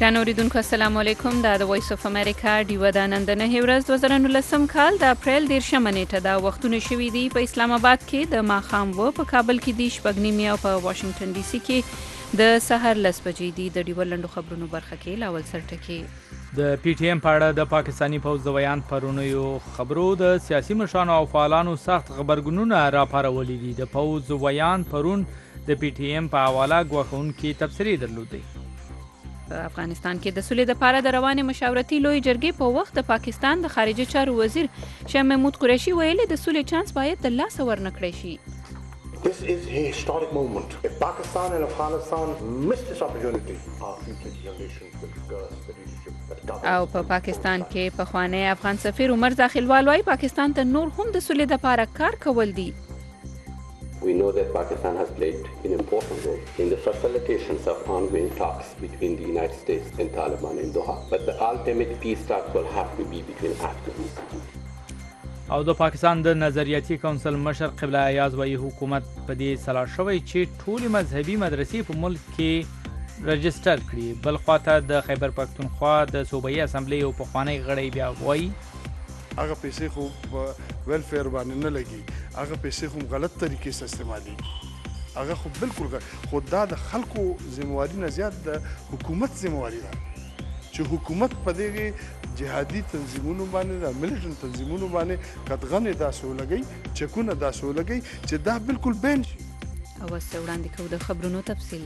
ګران اوریدونکو السلام علیکم. دا د وایس اف امریکا ډیوه د نن د 9 ورځ 2019 کال د اپریل 13 نیټه دا وختونه شوي دي په اسلام آباد کې د ماښام و په کابل کې د شپږ نیمې او په واشنگټن ډي سي کې د سحر 10 بجې دي. د ډیوه لنډو خبرونو برخه کې لاول سرټکی د پی ټی ایم په اړه د پاکستانی پوځ د بیان پرونیو خبرو د سیاسي مشرانو او فعالانو سخت خبرګونونه راپارولي دي. د پوځ بیان پرون د پی ټی ایم په حواله ګواښونکي تبصرې درلودې. په افغانستان کې د سولې لپاره د روانې مشاورتي لوی جرګې په وخت د پاکستان د خارجه چارو وزیر شاه محمود قریشي ویلي د سولې چانس باید د لاسه ورنکړی شي. This is a historic moment. If Pakistan and Afghanistan miss this opportunity, our future generations will curse the leadership. او په پاکستان کې پخوانی افغان سفیر عمر داخلوال وايي پاکستان ته نور هم د سولې لپاره کار کول دي. We know that Pakistan has played an important role in the facilitations of ongoing talks between the United States and Taliban in Doha, but the ultimate peace talk will have to be between actors. او د پاکستان د نظریاتي کونسل مشر قبله ایاز وايي حکومت په دې سلا شوی چې ټولې مذهبي مدرسې په ملک کې رجسټر کړي. بل خواته د خیبر پختونخوا د صوبایي اسمبلی او پخوانی غړی بیا وایي هغه پیسې خو ویلفیر باندې نه لګي، هغه پیسې خو غلط طریقې سره استعمالي، هغه خو بالکل خو دا د خلکو ذمہواری نه زیات د حکومت ذمہواری ده چې حکومت په دغه جهادي تنظیمونو باندې د ملیټنټ تنظیمونو باندې قدغنې داسې ولګي، چکونه داسې ولګي چې دا بالکل بین شي. او اوس وړاندې کوو د خبرونو تفصیل.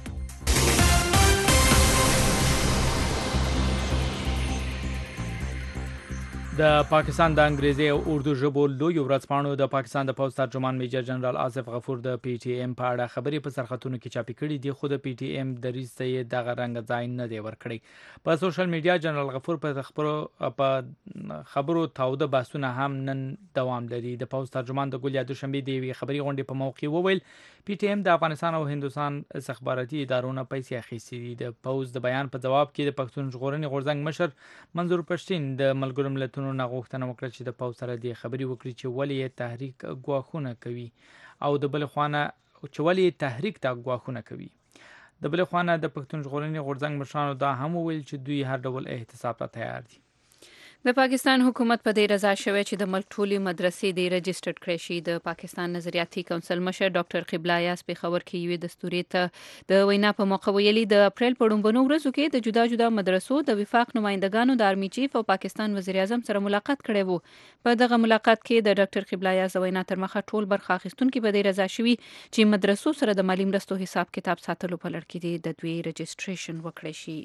د پاکستان د انګریزي او اردو ژبو لوی ورځپاڼو د پاکستان د پوځ ترجمان میجر جنرال آصف غفور د پی ټی ایم په اړه خبرې په سرخطونو کې چاپی کړي دي، خو د پی ټی ایم دریځ ته یې دغه رنګ ځای نه دی ورکړی. په سوشل میډیا جنرال غفور په خبرو تاوده بحثونه هم نن دوام لري. د پوځ ترجمان د ګل یا دوشنبه د یوې خبري غونډې په موقع وویل پی ټی ایم د افغانستان او هندوستان استخباراتي ادارونو پیسې اخیستې دي. د پوځ د بیان په جواب کې د پښتون ژغورنې غورځنګ مشر منظور پښتين د ملګرو ملتونو نه غوښتنه وکړه چې د پوځ سره د خبري وکړي چې ولې یې تحریک ګواښونه کوي او د بل خوانه چې ولې یې تحریک ته ګواښونه کوي. د بل خوانه د پښتون ژغورنې غورځنګ مشرانو دا هم ویل چې دوی هر ډول احتساب ته تیار دي. د پاکستان حکومت په دې رضا شوی چې د ملک ټولې مدرسې د رجسټر کړي شي. د پاکستان نظریاتي کونسل مشر ډاکټر قبله ایاز په خبر کې یوې دستوري ته د وینا په موقع ویلي د اپریل په لومړنیو ورځو کې د جدا جدا مدرسو د وفاق نمائندګانو د آرمي چیف او پاکستان وزیر اعظم سره ملاقات کړی وو. په دغه ملاقات کې د ډاکټر قبله ایاز وینا تر مخه ټول برخه اخیستونکي په دې رضا شوي چې مدرسو سره د مالی مرستو حساب کتاب ساتلو په لړ کې د دوی رجسټریشن وکړي شي.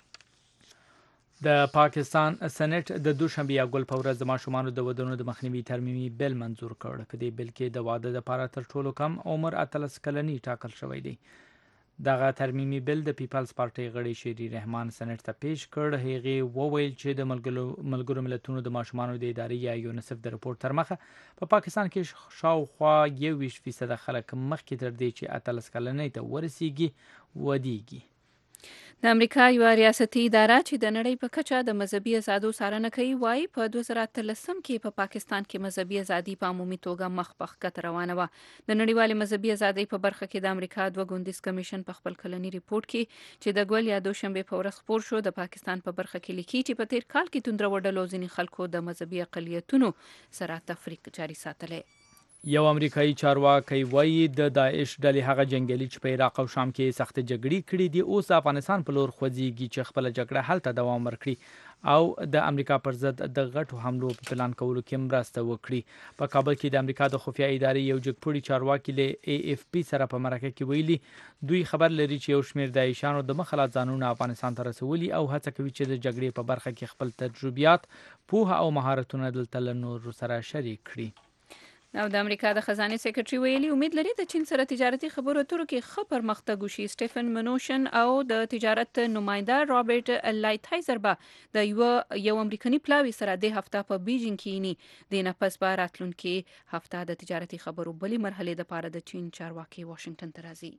د پاکستان سېنات د دوشنبه یا ګل په ورځ د ماشومانو د ودونو د مخنیوي ترمیمي بل منظور کړ. په دې بل کې د واده لپاره تر ټولو کم عمر 13 کلنی ټاکل شوی دی. دغه ترمیمي بل د پیپلز پارټي غړي شيري رحمان سېنات ته پیش کړ. هغه وویل چې د ملګرو ملتونو د ماشومانو د ادارې یا یونیسف د رپورت تر مخه په پاکستان کې شاوخوا 21% خلک مخکې تر دې چې 13 کلنی ته ورسیږي ودیږي. د امریکا یو ریاستي اداره چې د نړۍ په کچه د مذهبي ازادو څارنه کوي وايي په 2013 کې په پاکستان کې مذهبي ازادي په عمومي توګه مخ په ښکته روانه وه. د نړیوالې مذهبي ازادۍ په برخه کې د امریکا دوه ګوندیز کمیشن په خپل کلني ریپورت کې چې د ګل یا دوشنبه په ورځ خپور شو د پاکستان په برخه کې لیکي چې په تیر کال کې توندرو ډلو ځینې خلکو د مذهبي اقلیتونو سره تفریق جاري ساتلی. یو امریکایي چارواکي وایي د داعش ډلې هغه جنگیالي چې په عراق او شام کې سخت جګړې کړې دي اوس افغانستان په لور خوځيږي چې خپل جګړه هلته دوام ورکړي او د امریکا پر ضد د غټو حملو په پلان کولو کې مرسته وکړي. په کابل کې د امریکا د خفیه ادارې یو جګپوړي چارواکي له AFP سره په مرکه کې ویلي دوی خبر لري چې یو شمېر داعشانو د مخاله ځانونه افغانستان ته رسولي او هڅه کوي چې د جګړې په برخه کې خپل تجربیات، پوهه او مهارتونه دلته له نورو سره شریک کړي. او د امریکا د خزانه سیکریټري ویلي امید لري د چین سره تجارتي خبرو اترو کې ښه پرمختګ وشي. سټيفن منوشن او د تجارت نماینده رابرټ لایتایزر به د یو امریکایي پلاوی سره د هفته په بیجینګ کې ني د نفس په راتلونکي هفته د تجارتي خبرو بلې مرحله د پاره د چین چارواکي واشنگټن ته راځي.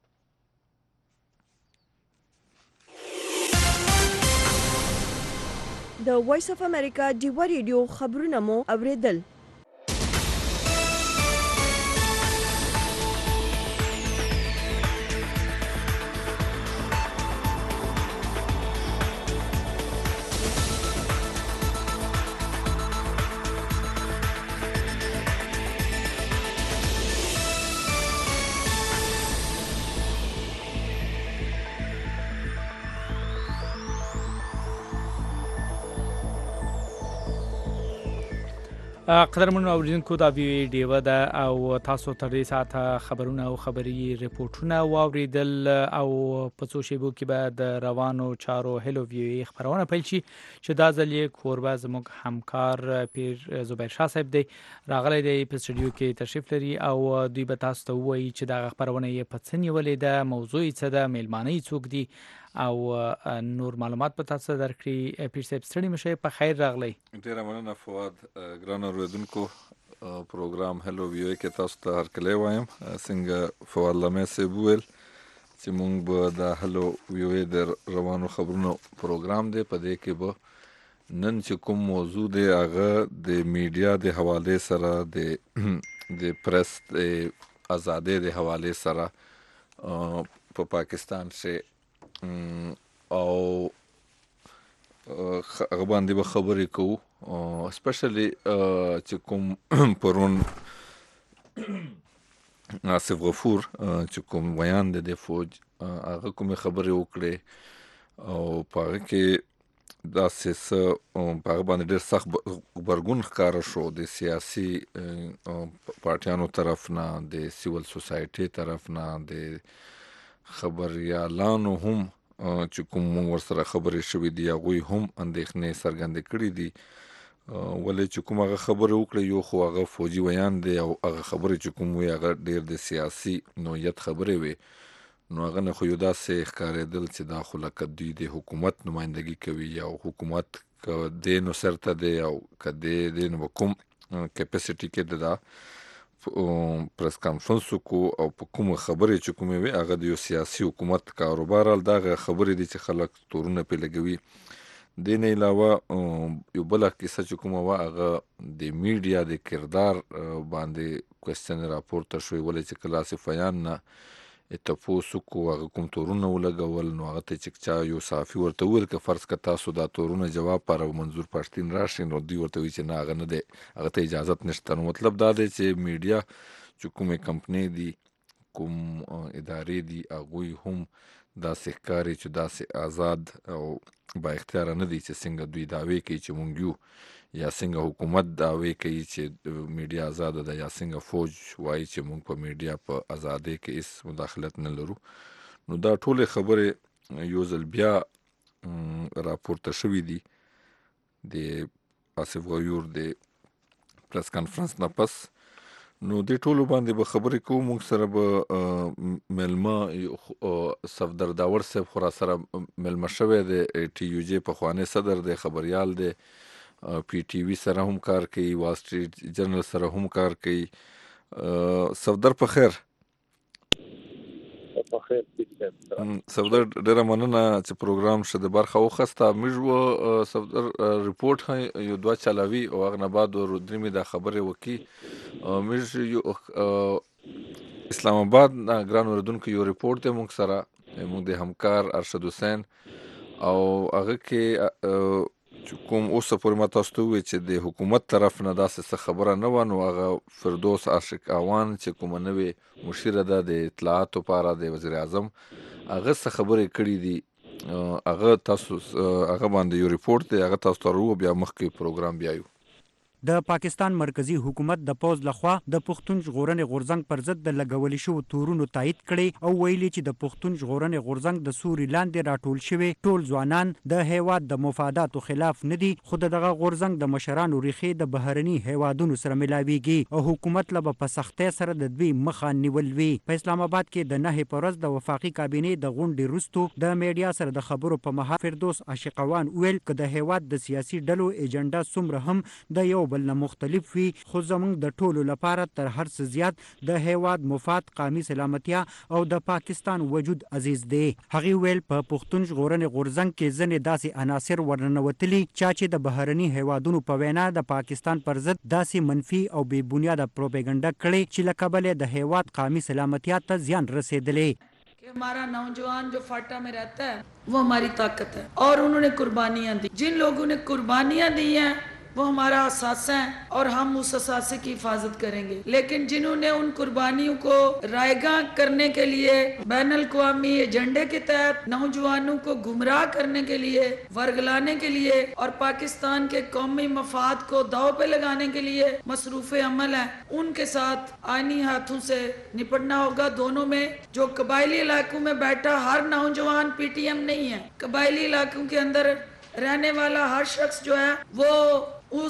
د وایس اف امریکا ډیو ریډیو خبرونه مو اوریدل. قدرمن اوریدونکو دا وی ډیو ده او تاسو تر دې ساعته خبرونه او خبري ریپورتونه واوریدل او په څو شیبو کې به د روانو چارو هلو وی خبرونه پیل شي چې دا ځل یې کوربه زموږ همکار پیر زبیر شاه صاحب دی راغلی دی په سټوډیو کې تشریف لري او دوی به تاسو ته وایي چې دا خبرونه یې په څه نیولې ده موضوع یې څه ده میلمانه یې څوک دي او نور معلومات په تاسو درکړي. پیر صاحب ستړي مشه په خیر راغلی. ډیره مننه فواد. ګران اوریدونکو پروګرام هلو ویو کې تاسو ته هرکلی وایم. څنګه فواد لمه صاحب ویل چې مونږ به د هلو ویو د روانو خبرونو پروګرام دی، په دې کې به نن چې کوم موضوع دی هغه د میډیا د حواله سره د پریس د ازادۍ د حواله سره په پاکستان کې او هغه باندې به خبرې کوو، اسپیشلی چې کوم پرون آصف غفور چې کوم بیان د فوج هغه کوم خبرې وکړي او په هغه کې داسې په هغه باندې ډېر سخت غبرګون ښکاره شو د سیاسي پارټیانو طرف نه، د سیول سوسایټي طرف نه، د خبریالانو هم چې کوم ورسره خبرې شوې دي هغوی هم اندېښنې څرګندې کړي دي. ولې چې کوم هغه خبرې وکړي یو خو هغه فوجي بیان دی او هغه خبرې چې کوم وي هغه ډېر د سیاسي نوعیت خبرې وي، نو هغه نه خو یو داسې ښکارېدل چې دا خو لکه دوی د حکومت نمایندګي کوي او حکومت که دی نو سرته دی او که دی نو به کوم کیپاسټي کې دا پریس کانفرنس کو او په کومه خبرې چې کومې وي هغه د یو سیاسي حکومت کاروبار دغه خبرې دي چې خلک تورونه پې لګوي. دې نه علاوه یو بله کیسه چې کومه وه هغه د میډیا د کردار باندې کوېسچن راپورته شوې، ولې چې کله آصفیان نه تپوس وکړو هغه کوم تورونه ولګول نو هغه ته چې چا یو صحافي ورته وویل که فرض که تاسو دا تورونه جواب پر منظور پښتین راشي نو دوی ورته وایي چې نه هغه نه دی، هغه ته اجازت نشته. نو مطلب دا دی چې میډیا چې کومې کمپنۍ دي کوم ادارې دي هغوی هم داسې ښکاري چې داسې آزاد او با اختیاره نه دي چې څنګه دوی دعوې کوي چې مونږ یو، یا څنګه حکومت دعوې کوي چې میډیا آزاده ده، یا څنګه فوج وایي چې مونږ په میډیا په ازادۍ کې هیڅ مداخلت نه لرو. نو دا ټولې خبرې یو ځل بیا راپورته شوي دي د آصف غیور د پریس کانفرنس نه پس. نو دې ټولو باندې به خبرې کوو. موږ سره به میلمه صفدر داور صاحب خو را سره میلمه شوی دی، ټي یو جې پخوانی صدر دی، خبریال دی، پی ټي وي سره هم کار کوي، وال سټریټ جرنل سره هم کار کوي. صفدر په خیر. صفدر ډیره مننه چې پروګرام شه د برخه وخسته. موږ صفدر ریپورټ یو دوه چلاوي او هغه نه بعد درېمې دا خبرې وکړي. موږ یو اسلام آباد نه ګران اوریدونکو یو ریپورټ دی موږ سره، موږ د همکار ارشد حسین او هغه کې کوم اوسه پورې ما تاسو ته وویل چې د حکومت طرف نه داسې څه خبره نه وه، نو هغه فردوس عاشق اعوان چې کومه نوې مشیره ده د اطلاعاتو لپاره د وزیر اعظم هغه څه خبرې کړي دي، هغه تاسو هغه باندې یو ریپورټ دی هغه تاسو ته ورو بیا مخکې پروګرام بیایو. د پاکستان مرکزی حکومت د پوز لخوا د پښتون ژغورنې غورځنګ پر ضد د لګولې شوو تورونو تایید کړي او ویلي چې د پښتون ژغورنې غورځنګ د سوري لاندې راټول شوي ټول ځوانان د هیواد د مفاداتو خلاف نه دي، خو دغه غورځنګ د مشرانو ریښې د بهرني هیوادونو سره ملاویږي او حکومت له په سختۍ سره د دوی مخه نیول وي. په اسلام آباد کې د 9 په ورځ د وفاقي کابینې د غونډې وروسته د میډیا سره د خبرو په مهال فردوس عاشق اعوان ویل که د هیواد د سیاسي ډلو ایجنډا څومره هم د یو بل نه مختلف وي، خو زموږ د ټولو لپاره تر هر څه زیات د هیواد مفاد، قومي سلامتیا او د پاکستان وجود عزیز دی. هغه ویل په پښتون ژغورنې غورځنګ کې ځنې داسې عناصر ورننوتلي چې د بهرني هیوادونو په وینا د پاکستان پر ضد داسې منفي او بې بنیاده پروپاګاندا کړي چې له کبله د هیواد قومي سلامتیا ته زیان رسیدلی. हमारा नौजवान जो फाटा में रहता है वो हमारी ताकत है और उन्होंने कुर्बानियां दी। जिन लोगों ने कुर्बानियां दी हैं वो हमारा असासा है और हम उस असासे की हिफाजत करेंगे। लेकिन जिन्होंने उन कुर्बानियों को रायगा करने के लिए बैनुल अक़वामी एजेंडे के तहत नौजवानों को गुमराह करने के लिए, वर्गलाने के लिए और पाकिस्तान के कौमी मफाद को दाव पे लगाने के लिए मसरूफ़ अमल है, उनके साथ आईनी हाथों से निपटना होगा। दोनों में जो कबायली इलाकों में बैठा हर नौजवान PTM नहीं है, कबायली इलाकों के अंदर रहने वाला हर शख्स जो है वो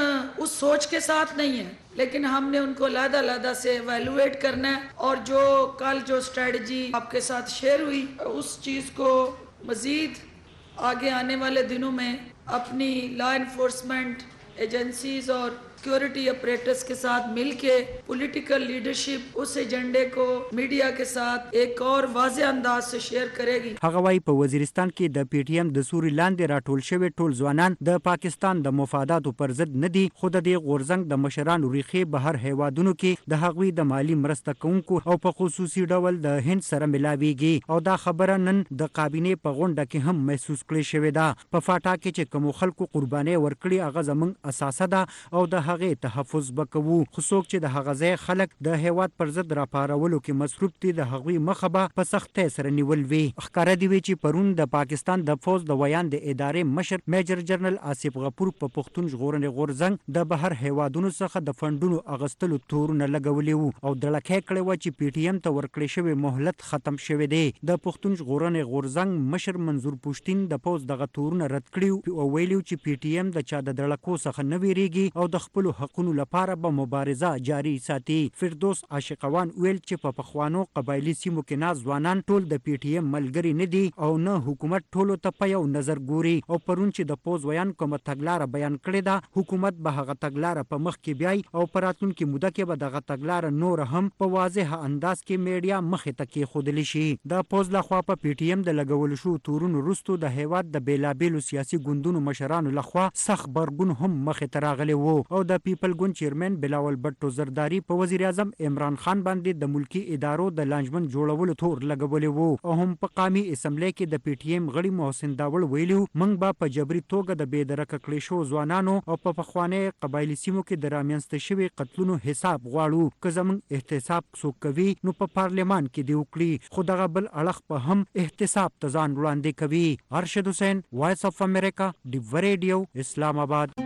उस सोच के साथ नहीं है, लेकिन हमने उनको अलग-अलग से एवेलुएट करना है और जो कल जो स्ट्रेटजी आपके साथ शेयर हुई उस चीज़ को मज़ीद आगे आने वाले दिनों में अपनी लॉ एनफोर्समेंट एजेंसीज और सिक्योरिटी ऑपरेटर्स के साथ मिलके पॉलिटिकल लीडरशिप उस एजेंडे को मीडिया के साथ एक और वाज़ेह अंदाज से शेयर करेगी। هغه وايي په وزیرستان کې د PTM د سوري لاندې راټول شوی ټول ځوانان د پاکستان د مفاداتو پر ضد نه دي، خو د دې غورځنګ د مشرانو ریښې بهر هیوادونو کې د هغوی د مالی مرسته کوونکو او په خصوصي ډول د هند سره ملاویږي او دا خبره نن د کابینې په غونډه کې هم محسوس کړې شوې ده. په فاټا کې چې کوم خلکو قرباني ورکړي هغه زموږ اساسه ده او د هغه تحفظ وکوو، خو څوک چې د هغه ځای خلک د هیواد پر ضد راپارولو کې مصروف دي د هغوی مخه به په سختۍ سره نیول وي. ښکاره دي وي چې پرون د پاکستان د فوج د ویان د ادارې مشر میجر جنرال آصف غفور په پښتون ژغورنې غورځنګ د بهر هیوادونو څخه د فنډونو اغستلو تورونه لګولي وو او دړکې کړې وه چې PTM ته ورکړې شوی مهلت ختم شوی دی. د پښتون ژغورنې غورځنګ مشر منظور پښتین د فوج دغه تورونه رد کړي او ویلي چې PTM د چا د دړکو څخه نه ویریږي او د خپلو حقونو لپاره به مبارزه جاری ساتي. فردوس عاشقوان ویل چې په پخوانو قبایلی سیمو کې ناز ځوانان ټول د PTM ملګری نه دي او نه حکومت ټولو ته په یو نظر ګوري او پرون چې د پوز ویان کومه تګلاره بیان کړې ده حکومت به هغه تګلاره په مخ کې بیاي او په راتلونکي موده کې به دغه تګلاره نور هم په واضح انداز کې میډیا مخې ته کېښودلی شي. د پوز لخوا په PTM د لګولو شوو تورونو وروستو د هیواد د بیلابیلو سیاسي ګوندونو مشرانو لخوا سخت غبرګون هم مخې ته راغلی و او د پیپل ګوند چیرمن بلاول بټو زرداری په وزیر اعظم عمران خان باندې د ملکی ادارو د لانجمن جوړولو تور لګولې وو او هم په قومي اسمبلی کې د PTM غړي محسن داوړ ویلو موږ به په جبري توګه د بېدرکه کړې شو ځوانانو او په پخواني قبایلی سیمو کې د رامنځته شوي قتلونو حساب غواړو، که زموږ احتساب څوک کوي نو په پارلمان کې دی وکړي، خو دغه بل اړخ په هم احتساب ته ځان وړاندې کوي. ارشد حسین، وایس اف امریکا، ډیو ریډیو، اسلام آباد.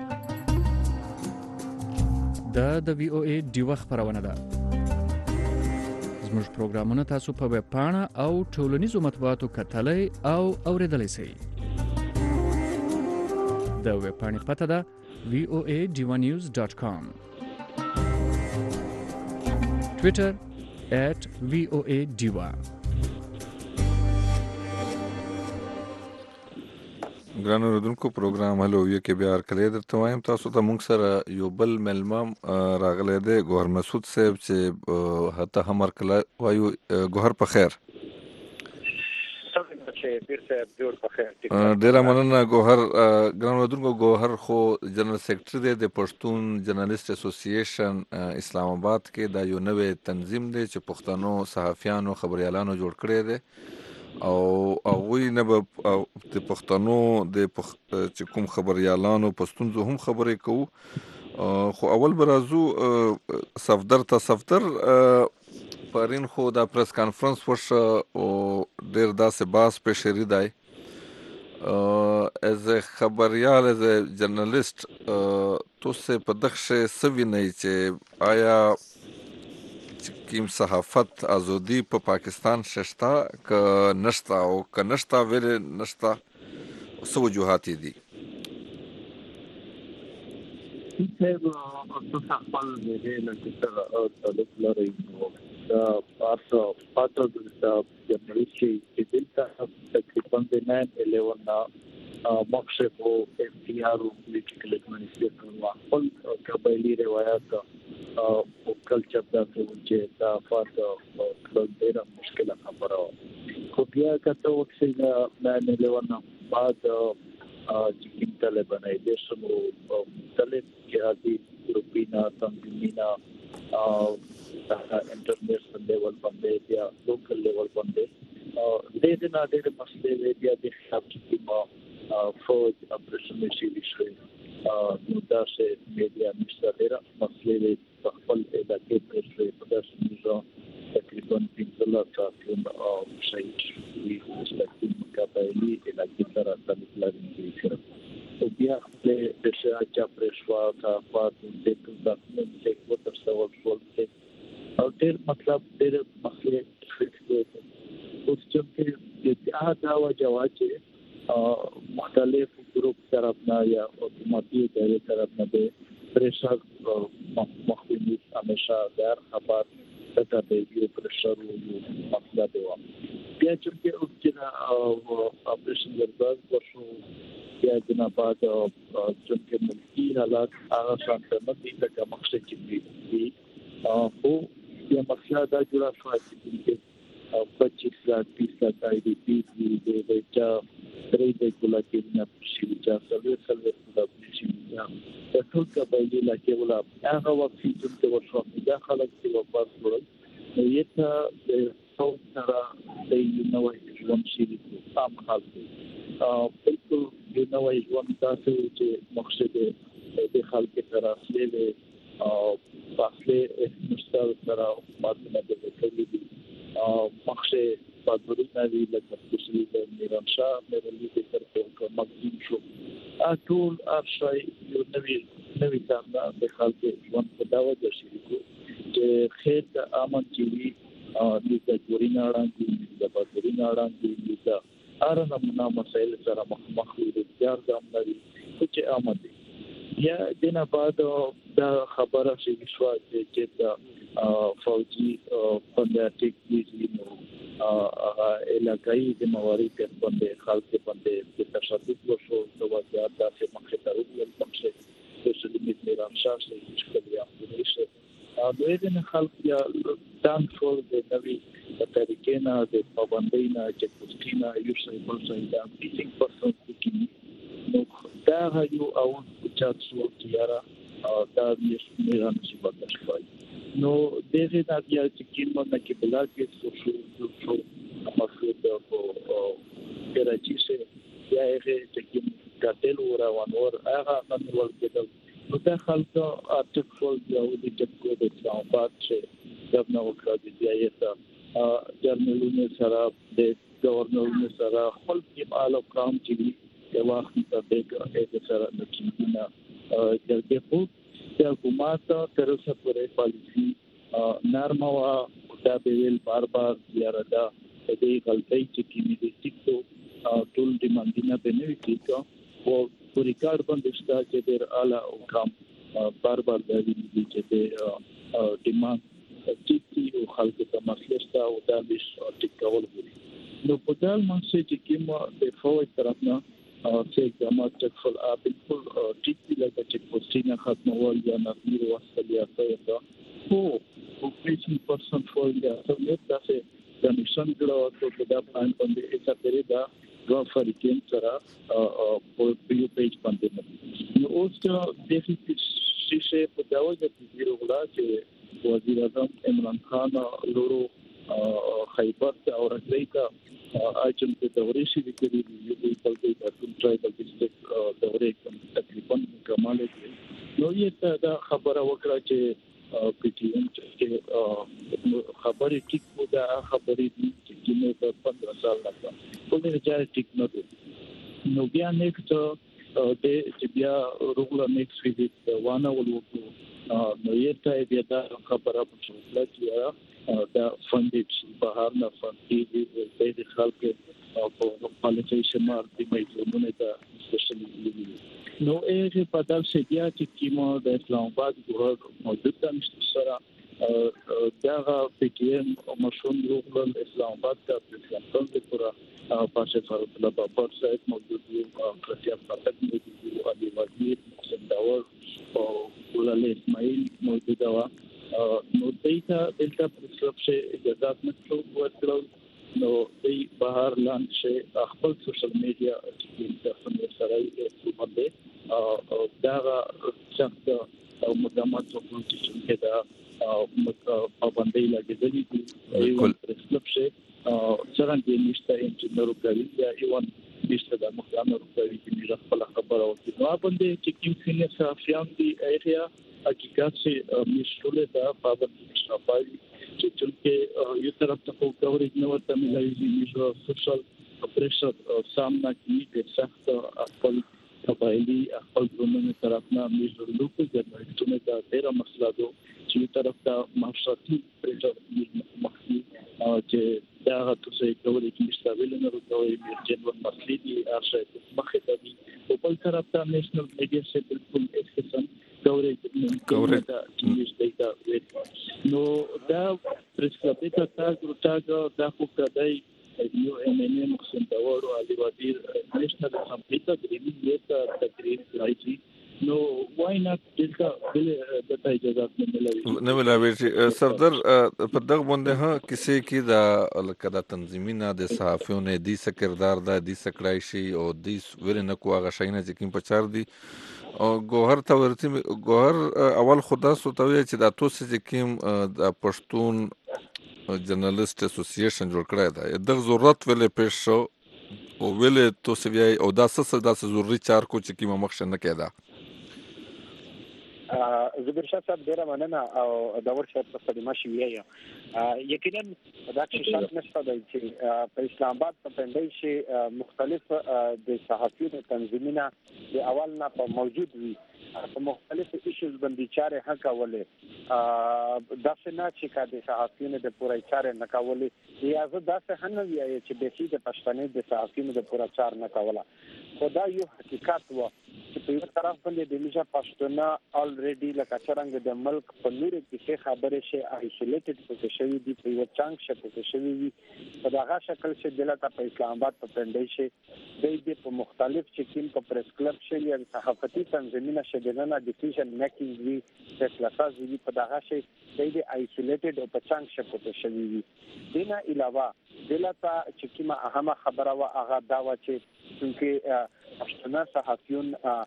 د VOA ډیوه خبرونه ده. زموږ پروګرامونه تاسو په ویب پاڼه او ټولنیزو مطبوعاتو کتلای او اوریدلای شئ. د ویب پاڼې پته ده voaDivanews.com. Twitter @VOA_Diva. ګران اوریدونکو پروګرام هلو یو کې بیا کړی درته وایم تاسو ته موږ سره یو بل ملمم راغلی دی ګوهر مسعود صاحب چې هته هم ورکړی وایو ګوهر په خیر. ډیره مننه ګوهر. ګران اوریدونکو ګوهر خو جنرال سیکرټري دی د پښتون جرنالست اسوسییشن اسلام آباد کې دا یو نوې تنظیم دی چې پښتنو صحافیانو خبریالانو جوړ کړی دی او هغوی نه به د پښتنو د چې کوم خبریالانو په ستونزو هم خبرې کوو، خو اول به راځو صفدر ته. صفدر پرین خو دا پریس کانفرنس وشو او ډېر داسې بحث پیشری دی از خبریال از جرنالیست تاسو په دغه شی څه وینئ چې آیا کیم صحافت ازادي په پاکستان شته که نشته او که نشته ولې نشته، څه وجوهات دي؟ تاسو خپل د دې لکه تعلق لرئ تاسو پاتو د جرنالیست چې دلته تقریبا د 9/11 مخشف او FDR او پولیټیکل ایڈمنسټریشن او خپل قبایلی روایت او کلچر دا چې دا فرق ډېر مشکل خبره خو بیا کته وکړي نه 9/11 بعد چې کوم طالبان ایډیشن او طالب جهادي ګروپینا تنظیمینا انټرنیشنل لیول باندې یا لوکل لیول باندې دې نه ډېر مسلې بیا د حساب کې ما فوج اپریشن شي نو دا چې میډیا مشترکه مسلې په خپل علاقې کې په داسې نظام تقریبا 15 ساعتون او شهید وی مستقیم قبایلی علاقې سره تعلق لري او بیا د شاجا پرشوا کا فات د تاسو د کوتر سوال ټول او ډېر مطلب ډېر مسلې فکر اوس چې د دا جواب چې مختلف ګروپ طرفنا یا حکومتي ادارې طرفنا د پریشر مخکنی همیشه در خبر تکا د یو پریشر یو مسله دی بیا چې اوس چې اپریشن درباز ورشو یا جناباد چې ملکی حالات هغه څنګه دي لکه مقصد کې دي او یا مسله دا جوړه شوه چې 25 لاکھ 30 لاکھ IDP دي د چا درې د کولا کې نه شي چې سروي د شي د ټول قبایلی لکه ولا هغه وخت چې ورشو دا خلک چې واپس ورول نو یې ته د سره د نوې ژوند شي عام حال دي بالکل د نوې ژوند تاسو چې مقصد د خلک سره اصلي او فاصله مستقل سره ماده د کلی مخشه پادوري دی لکه چې د میرانشاه مېرلي د ترڅو مقصد شو ټول ارشای یو نوې کارنه د خلک ژوند په دا وجه شي چې خیر د امن چوي د ګورینه اړه د پادوري اړه د ارنه مسائل سره مخ دي یار د امنري چې آمد یا دنه بعد دا خبره شي شو چې د فوجي پنداتیک دي نو علاقائی د موارد په باندې خلک باندې د تشدد وشو د وضعیت د مخه تر ول پښه د سلیمت میرانشاه چې کلیه د دې خلک یا دان ټول د نوي طریقې نه د پابندۍ نه چې پوسټینا یو څه بل څه دا 50% کې نو دا یو او چې څو تیارا دا یې میرانشاه په شوي نو دغه د بیا چې کیمه نه کې بلا کې شو مقصود په کراچي سره یا هغه چې کاتل ورانور هغه نن ورکېدل نو د خلکو ارتفول یو د ټکو د اسلام آباد چې governor وکړ د دیایته جرنالونو سره د گورنرونو سره خپل کمال او کام چې د وخت په دغه سره د کیمه د په حکومت تر اوسه پورې پالیسی نرمه وا دا به بار بار زیاره ده د دې غلطۍ چې کیمې د سیکتو ټول ډیماندینه بنوي کیږي او په ریکارډ باندې شته چې ډېر اعلی او کم بار بار د دې چې د ډیماند چې او خلک ته مسله شته او دا به ټیکول وي نو په دال منځ کې کیمه د فوج طرفنا چې اقدامات تکفل بالکل ټیک دي لکه چې پوسټینه ختمول یا نظیر وصل یا څه او 50% فول یا څه تاسو د نشان جوړاو ته دا پلان باندې ایسا پرې دا دوه فریقین سره په یو پیج باندې نو اوس د دې شي په دا وجه چې ویرولا چې وزیر اعظم عمران خان لورو خیبر او رضایکا اجن په دورې شي د کلی یو په دې ټرایبل ډیسټریکټ دورې تقریبا کمال نو یې دا خبره وکړه چې پی ټی ایم چې خبرې ټیک وو دا خبرې چې موږ په 15 سال لپاره په دې ځای ټیک نه دي نو بیا نیکسټ د چې بیا روغلا نیکسټ ویزیټ وانه ولوکو نو یې ته بیا دا خبره په څه چې دا فندډ بهر نه فندې د خلک په پالیسي شمار د مېزونونه ته سپیشلی نو هغه په داسې بیا چې کیمو د اسلام آباد ګور موجود د سره دا پی ټی ایم مشون روغل اسلام آباد کا پریزیدنت د پورا پاسه فرض لا بابر صاحب موجود دي کراچي پاتک موجود دي علي وزیر سنداور او ولله اسماعیل موجود و نو دیتا پرسکرپشن اجازه نه ورکړل نو د بهر لاند شي خپل سوشل میډیا چې سره یې باندې دا څنګه او مدامات کوونکی چې دا پابندۍ لګېدلې دي یو پرسکرپشن څنګه نشته انجینر کوي یا ایوان نشته د مخامخ روغتیايي چې خپل خبره وکړي نو باندې چې کوم سینې صحافیان دي ایریا حقیقت چې مشروله دا پابندي شفافي چې چې یو طرف ته کوورېج نو ورته ملایي چې سوشل پریشر سامنا کوي د سخت خپل قبایلی خپل ګوندونو طرفنا مشروله کو جرنالستونو ته ډیره مسله ده چې طرف ته معاشرتي پریشر مخکې چې دا تاسو کولی چې مستقبل نه راځي چې مسلې دي ارشاد مخه ته دي په بل طرف ته نېشنل میډیا سے بالکل ایکسپشن کوریج دا نو دا پرسکرپټ تاسو ورته دا خو کدی یو امنن سنتورو علي وزیر نېشنل اسمبلی ته د دې تقریر راځي نو وای ناٹ دلته د اجازه نه ملوي سردار په دغه باندې ها کسی کې دا لکه تنظیمینه د صحافیونو د سکردار د سکړای شي او د ورنه کوغه شینه چې کوم پچار دي او ګوهر ته ورته ګوهر اول خدا سوتوي چې د تاسو چې کوم د پښتون جرنالست اسوسییشن جوړ کړی دا د ضرورت ولې پېښ شو او ولې تاسو بیا او دا څه ضروري چار کو چې کوم مخ نه کېدا زبیر شاه صاحب ډیره مننه او دا ورشه په خدمت شي یقینا دا چې شرط نشته چې په اسلام آباد په پندای شي مختلف د صحافیونو تنظیمونه د اول نه په موجود وي په مختلف ایشوز باندې چارې هکولې دا څنګه چې کله صحافیونو د پوره چارې نه کولې یا زه دا څه نه وایي چې د سې د پښتنې د صحافیونو د پوره چار نه کوله خدا یو حقیقت و چې په یو طرف باندې د میجا پښتونه الریډي لکه څنګه د ملک په نور کې خبرې شي آیسولیټډ پوزیشن شوی دی په یو چانک شپه شوی وي په دغه شکل چې دلته په اسلام آباد په پندای شي د مختلف چکین په پریس کلب شي یا صحافتي تنظیمونه شګننه ډیسیژن میکینګ وی فیصله سازي په دغه شي د آیسولیټډ او په چانک شپه شوی وي دینه علاوه دلته چې کومه اهمه خبره وا هغه دا و چې چې پښتون صحافیون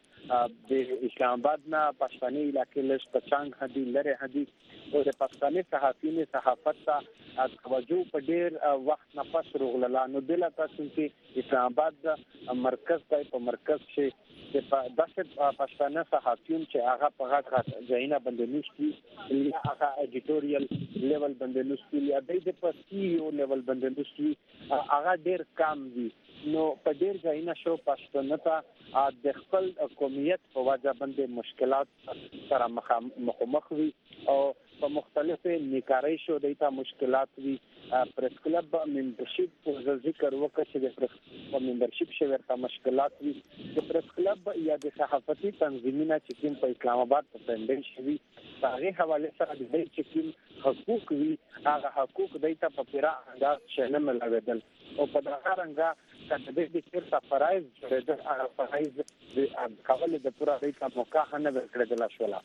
د اسلام آباد نه پښتني علاقې لږ په چانګ هدي لره هدي او د پښتني صحافین صحافت ته توجه په ډیر وخت نه پس روغله نو دلته چې اسلام آباد مرکز په مرکز چې په داسې پښتني صحافیون چې هغه په هغه ځایونه باندې نشي هغه ایډیټوریال لیول باندې نشي یا د په سی او لیول باندې نشي هغه ډیر کم دي نو په ډیر ځایونه شو پښتون ته د خپل قومیت په وجه باندې مشکلات سره مخ وي او په مختلفه نکاري شو دایته مشکلات وي پریس کلب ممبرشپ په ذکر وکړه چې د ممبرشپ شورته مشکلات وي د پریس کلب یا د صحافتي تنظیمونه چې کوم په اسلام آباد په پندل شوی هغه حواله سره د دې چې کوم حقوق وي هغه حقوق دایته په پیرا انداز شنه ملویدل او په دغه رنګه کله د دې تر فرایز د هغه فرایز د کول د پورا دایته موقع نه ورکړل شولا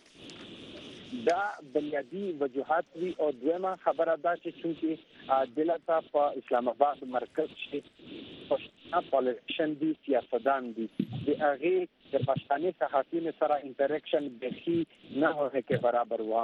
دا بنیادی وجوهات وی او دویمه خبره دا چې دلته په اسلام آباد مرکز کې پښتون پالیټیشن دي سیاستدان دي د هغه د پښتني صحافیانو سره انټریکشن بهي نه هغه کې برابر و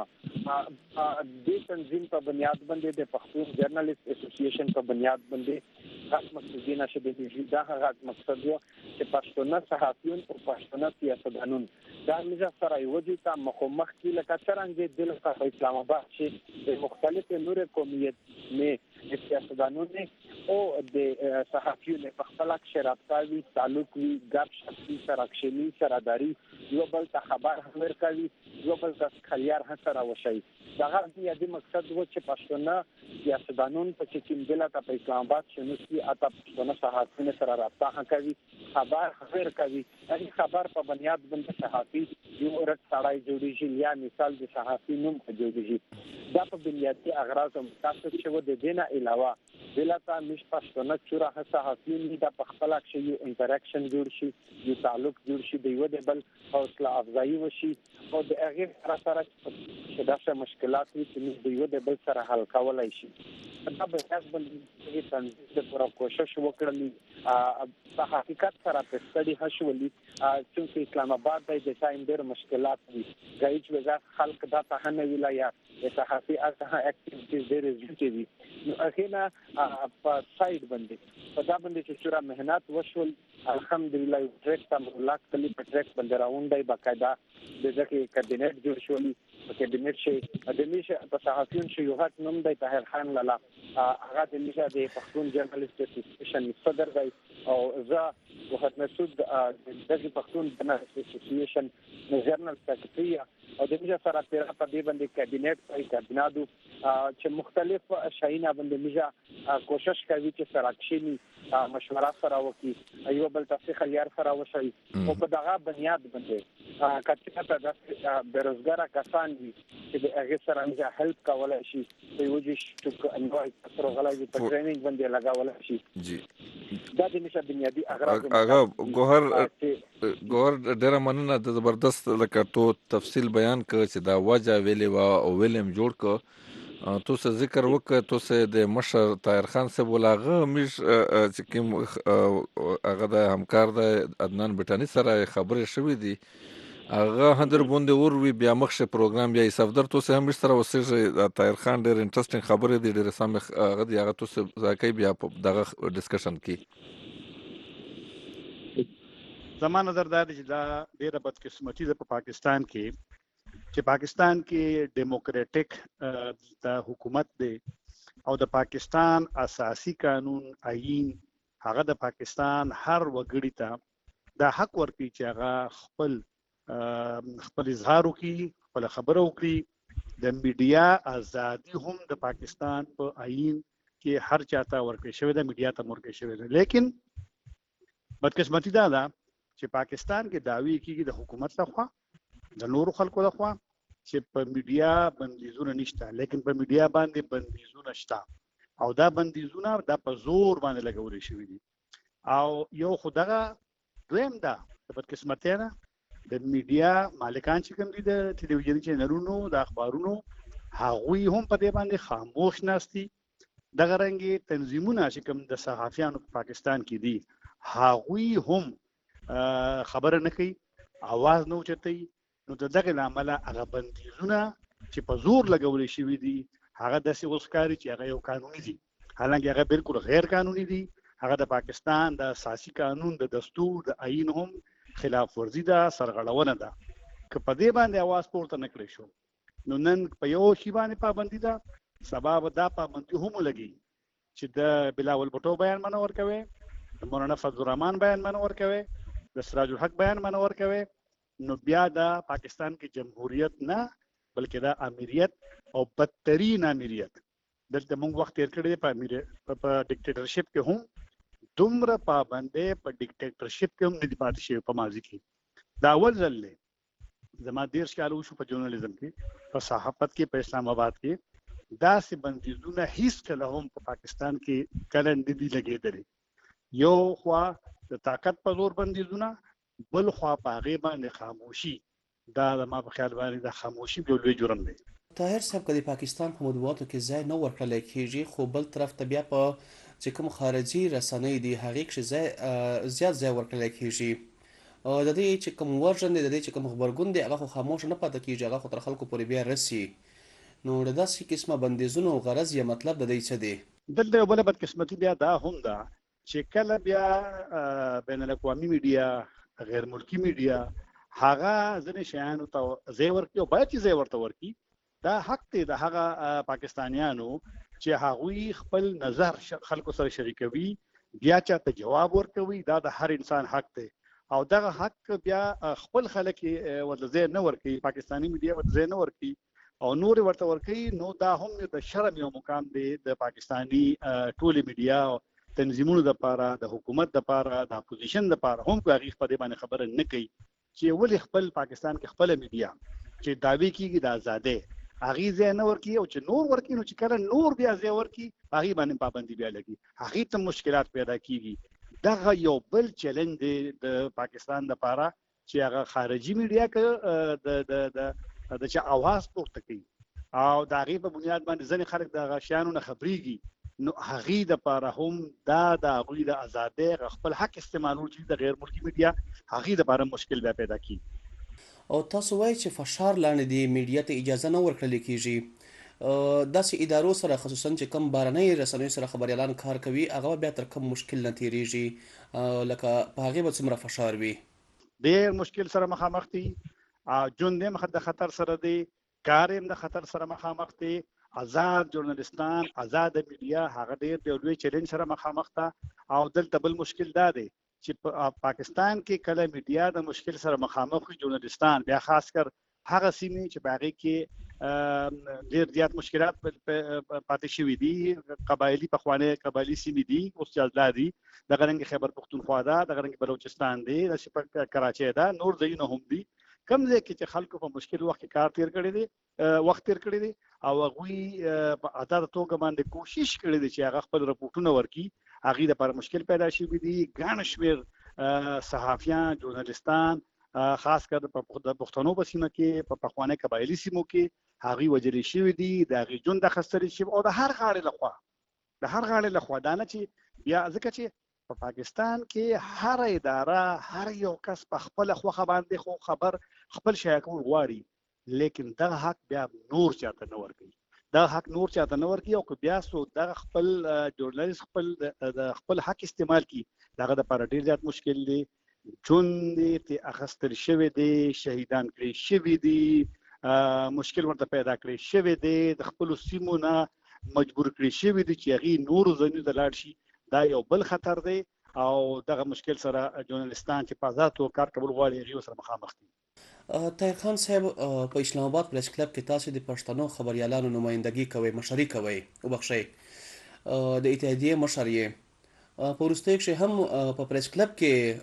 د تنظیم په بنیاد باندې د پښتون جرنالست اسوسییشن په بنیاد باندې خاص مقصدی نشه د دا هغه مقصد و چې پښتون صحافیون او پښتون سیاستدانون دا موږ سره یو دي ته مخ کې لکه څنګه د دلته اسلام آباد چې د مختلف نور قومیت نه سیاستدانون او د صحافیون په خپل کې رابطه تعلق وی غاب شخصي سرکشنی سرداری یو بل ته خبر خبر کوي یو بل ته خلیار سره وشي دغه د مقصد و چې پښتون سیاستدانون په چې دلته په اسلام آباد شنوسي اته پښتون صحافیون سره رابطه کوي خبر خبر کوي هغه خبر په بنیاد باندې صحافي یو رات سړای جوړیږي یا مثال د صحافي نوم جوړیږي دا په بنیادی اغراض او مقاصد چې و د دینه علاوه دلته مش پښتون چوره صحافیون د په خپل کې یو انټریکشن جوړ شي یو تعلق جوړ شي د یو د بل حوصله افزایی وشي او د هغه سره چې دا مشکلات وي چې د یو د بل سره حل کولای شي دا به تاسو باندې تنظیم لپاره کوشش وکړل په حقیقت سره په ستړي هشولي چې اسلام آباد د ټایم ډېر مشکلات دي ګایچ وزا خلک دا ته نه ویلا یا د صحافي اته اکټیویټیز ډېر زیاتې دي نو اخینا په سایډ باندې په دا باندې چې شورا مهنت وشول الحمدلله ټریک تم الله کلی په ټریک باندې راوندای باقاعده د ځکه کابینټ جوړ شولي په کابینټ شي د میشه په صحافیون شي یو هټ نوم دی طاهر خان لالا هغه د میشه د پښتون جرنالست اسوسییشن صدر دی او زه وحد مسعود د پښتون جرنالست اسوسییشن جنرال سیکریټری او د میشه سره په دې باندې کابینټ پای کابینادو چې مختلف شاینه باندې میشه کوشش کوي چې سراکشنی مشوره سره وکړي ایو بل تفصیل خلیار سره وشي او په دغه بنیاد باندې کچته د بیروزګار کسان دي چې هغه سره میشه هیلپ کولای شي په وجه چې انوای تر غلای په ټریننګ باندې لگاول شي جی دا د میشه بنیادی اغراض هغه ګوهر ډېر مننه د زبردست لکه تو تفصیل بیان کړ چې دا وجه ویلې وا او ویلم جوړ کړ تو څه ذکر وکړ تو څه د مشر طاهر خان صاحب ولاغه مش چې کوم هغه د همکار د عدنان بټانی سره خبرې شوې دي هغه هندر بوندې اور وی بیا مخشه پروګرام بیا صفدر تو څه هم سره وسه طاهر خان ډېر انټرېسټینګ خبرې دي ډېر سم هغه دی هغه تو څه ځکه بیا په دغه ډسکشن کې زمانه نظر دا چې دا ډېر بدقسمتي ده په پاکستان کې چې پاکستان کې ډیموکراټک د حکومت دی او د پاکستان اساسي قانون آئین هغه د پاکستان هر وګړي ته د حق ورکړي چې هغه خپل اظهار وکړي خپل خبره وکړي د میډیا ازادي هم د پاکستان په آئین کې هر چاته ورکړي شوی د میډیا ته ورکړي شوی دی لیکن بدقسمتي دا ده چې پاکستان کې دعوی کیږي د حکومت لخوا د نورو خلکو لخوا چې په میډیا بندیزونه نشته لیکن په میډیا باندې بندیزونه شته او دا بندیزونه د په زور باندې لګول شوی دي او یو خدغه دویم دا د بدقسمتۍ نه د میډیا مالکان چې کوم دي د ټلویزیون چینلونو د اخبارونو هغوی هم په دې باندې خاموش ناستي دغه رنګي تنظیمونه چې کوم د صحافیانو په پاکستان کې دي هغوی هم خبره نه کوي आवाज نه اوچتوي نو دغه عمل هغه بندیزونه چې په زور لګول شوی دي هغه د سیوسکاري چې هغه یو قانوني دي حالانکه هغه بالکل غیر قانوني دي هغه د پاکستان د اساسي قانون د دستور د آئین هم خلاف ورزي ده سرغړونه ده که په دې باندې आवाज پورته نکړي شو نو نن په یو شی باندې پابندي ده سبب دا پابندي هم لګي چې د بلاول بټو بیان منور کوي د مولانا فضل الرحمن بیان منور کوي د سراج الحق بیان منور کوي نو بیا د پاکستان کې جمهوریت نه بلکې دا امریت او بدترین امریت دلته موږ وخت تیر کړی په ډیکټیټرشپ کې هم دومره پابندې په ډیکټیټرشپ کې هم نه دی پاتې شوی په ماضي کې دا اول ځل دی زما 10 کال وشو په ژورنالیزم کې په صحافت کې په اسلام آباد کې داسې بندیزونه هیڅ کله هم په پاکستان کې کله نه دي لګېدلي یو خوا د طاقت په زور بندیزونه بل خوا په هغې باندې خاموشي دا د ما په خیال باندې د خاموشي یو لوی جرم دی طاهر صاحب که د پاکستان په مطبوعاتو کې ځای نه ورکړل کېږي خو بل طرف ته بیا په چې کوم خارجي رسنۍ دي هغې کې زیات ځای ورکړل کېږي د دې چې کوم ورژن دی د دې چې کوم خبرګون دی هغه خو خاموش نه پاتې کېږي هغه خو تر خلکو پورې بیا رسي نو د داسې قسمه بندیزونو غرض یا مطلب د دې څه دی دلته یو بله بدقسمتي بیا دا هم ده چې کله بیا بین الاقوامي میډیا غیر ملکی میډیا هغه ځنې شیانو ته ځای ورکړي او باید چې ځای ورته ورکړي دا حق دی د هغه پاکستانیانو چې هغوی خپل نظر خلکو سره شریکوي بیا چاته جواب ورکوي دا د هر انسان حق دی او دغه حق بیا خپل خلک ورته ځای نه ورکړي پاکستاني میډیا ورته ځای نه ورکړي او نور ورته ورکړي نو دا هم د شرم یو مقام دی د پاکستاني ټولې میډیا تنظیمونو د لپاره د حکومت د لپاره د اپوزیشن د لپاره هم هغه په دې باندې خبره نه کوي چې ولې خپل پاکستان کې خپل میډیا چې دعوی کیږي د آزادۍ هغه ځای نه ورکي او چې نور ورکي نو چې کله نور بیا ځای ورکي هغه باندې پابندي بیا لګي هغه ته مشکلات پیدا کیږي دا یو بل چیلنج دی د پاکستان د لپاره چې هغه خارجي میډیا کې د چا आवाज پورته کوي او دا غي په بنیاد باندې ځنې خلک د غشانو نه خبريږي نو هغه د لپاره هم دا د هغوی د ازادۍ خپل حق استعمالول چې د غیر ملکی میډیا هغه د لپاره مشکل بیا پیدا کی. او تاسو وایي چې فشار لاندې دی میډیا ته اجازه نه ورکړل کیږي داسې ادارو سره خصوصا چې کم بارنۍ رسنیو سره خبريالان کار کوي هغه بیا تر کم مشکل نه تیریږي لکه په هغه به څومره فشار وي ډېر مشکل سره مخامخ دي جون دې مخ د خطر سره دی کارم د خطر سره مخامخ دي آزاد ژورنالستان آزاد میډیا هغه ډېر د لوی چیلنج سره مخامخ ده او دلته بل مشکل دا دی چې په پاکستان کې کله میډیا د مشکل سره مخامخ ژورنالستان بیا خاص کر هغه سیمې چې باغې کې ډېر زیات مشکلات پاتې شوي دي قبایلی پخواني قبایلی سیمې دي اوس چې دي د غرنګ خیبر پختونخوا ده د غرنګ بلوچستان دی د شپږ کراچۍ ده نور ځایونه هم دي کم ځای کې چې خلکو په مشکل وخت کې کار تیر کړی دی او هغه په آزاد توګه باندې کوشش کړی دی چې هغه خپل رپورټونه ورکړي هغه د پر مشکل پیدا شوی دی ګڼ شمېر صحافیان ژورنالستان خاص کر په پښتنو په سیمه کې په پخواني قبایلی سیمو کې هغه وجلې شوی دی د هغه ژوند د خستري شي او د هر غاړې لخوا دا نه چې بیا ځکه چې په پاکستان کې هر اداره هر یو کس په خپل خوخه باندې خو خبر خپل شایع کول غواړي لیکن دا حق بیا نور چاته نه ورګي او بیا سو دا خپل ژورنالیست خپل حق استعمال کی داغه د پر ډیر زیات مشکل دی جون دې ته اخستل شوی دی شهیدان کړي شوی دی مشکل ورته پیدا کړی شوی دی د خپل سیمونه مجبور کړی شوی دی چې هغه نور ځنی د لاړ شي دا یو بل خطر دی او دغه مشکل سره ژورنالستان چې په آزاد توګه کار کول غواړي هغه سره مخامخ دي. طاهر خان صاحب په اسلام آباد پریس کلب کې تاسو د پښتنو خبريالانو نمائندګي کوي مشري کوي او بخښي د اتحادیه مشري په وروستي کې هم په پریس کلب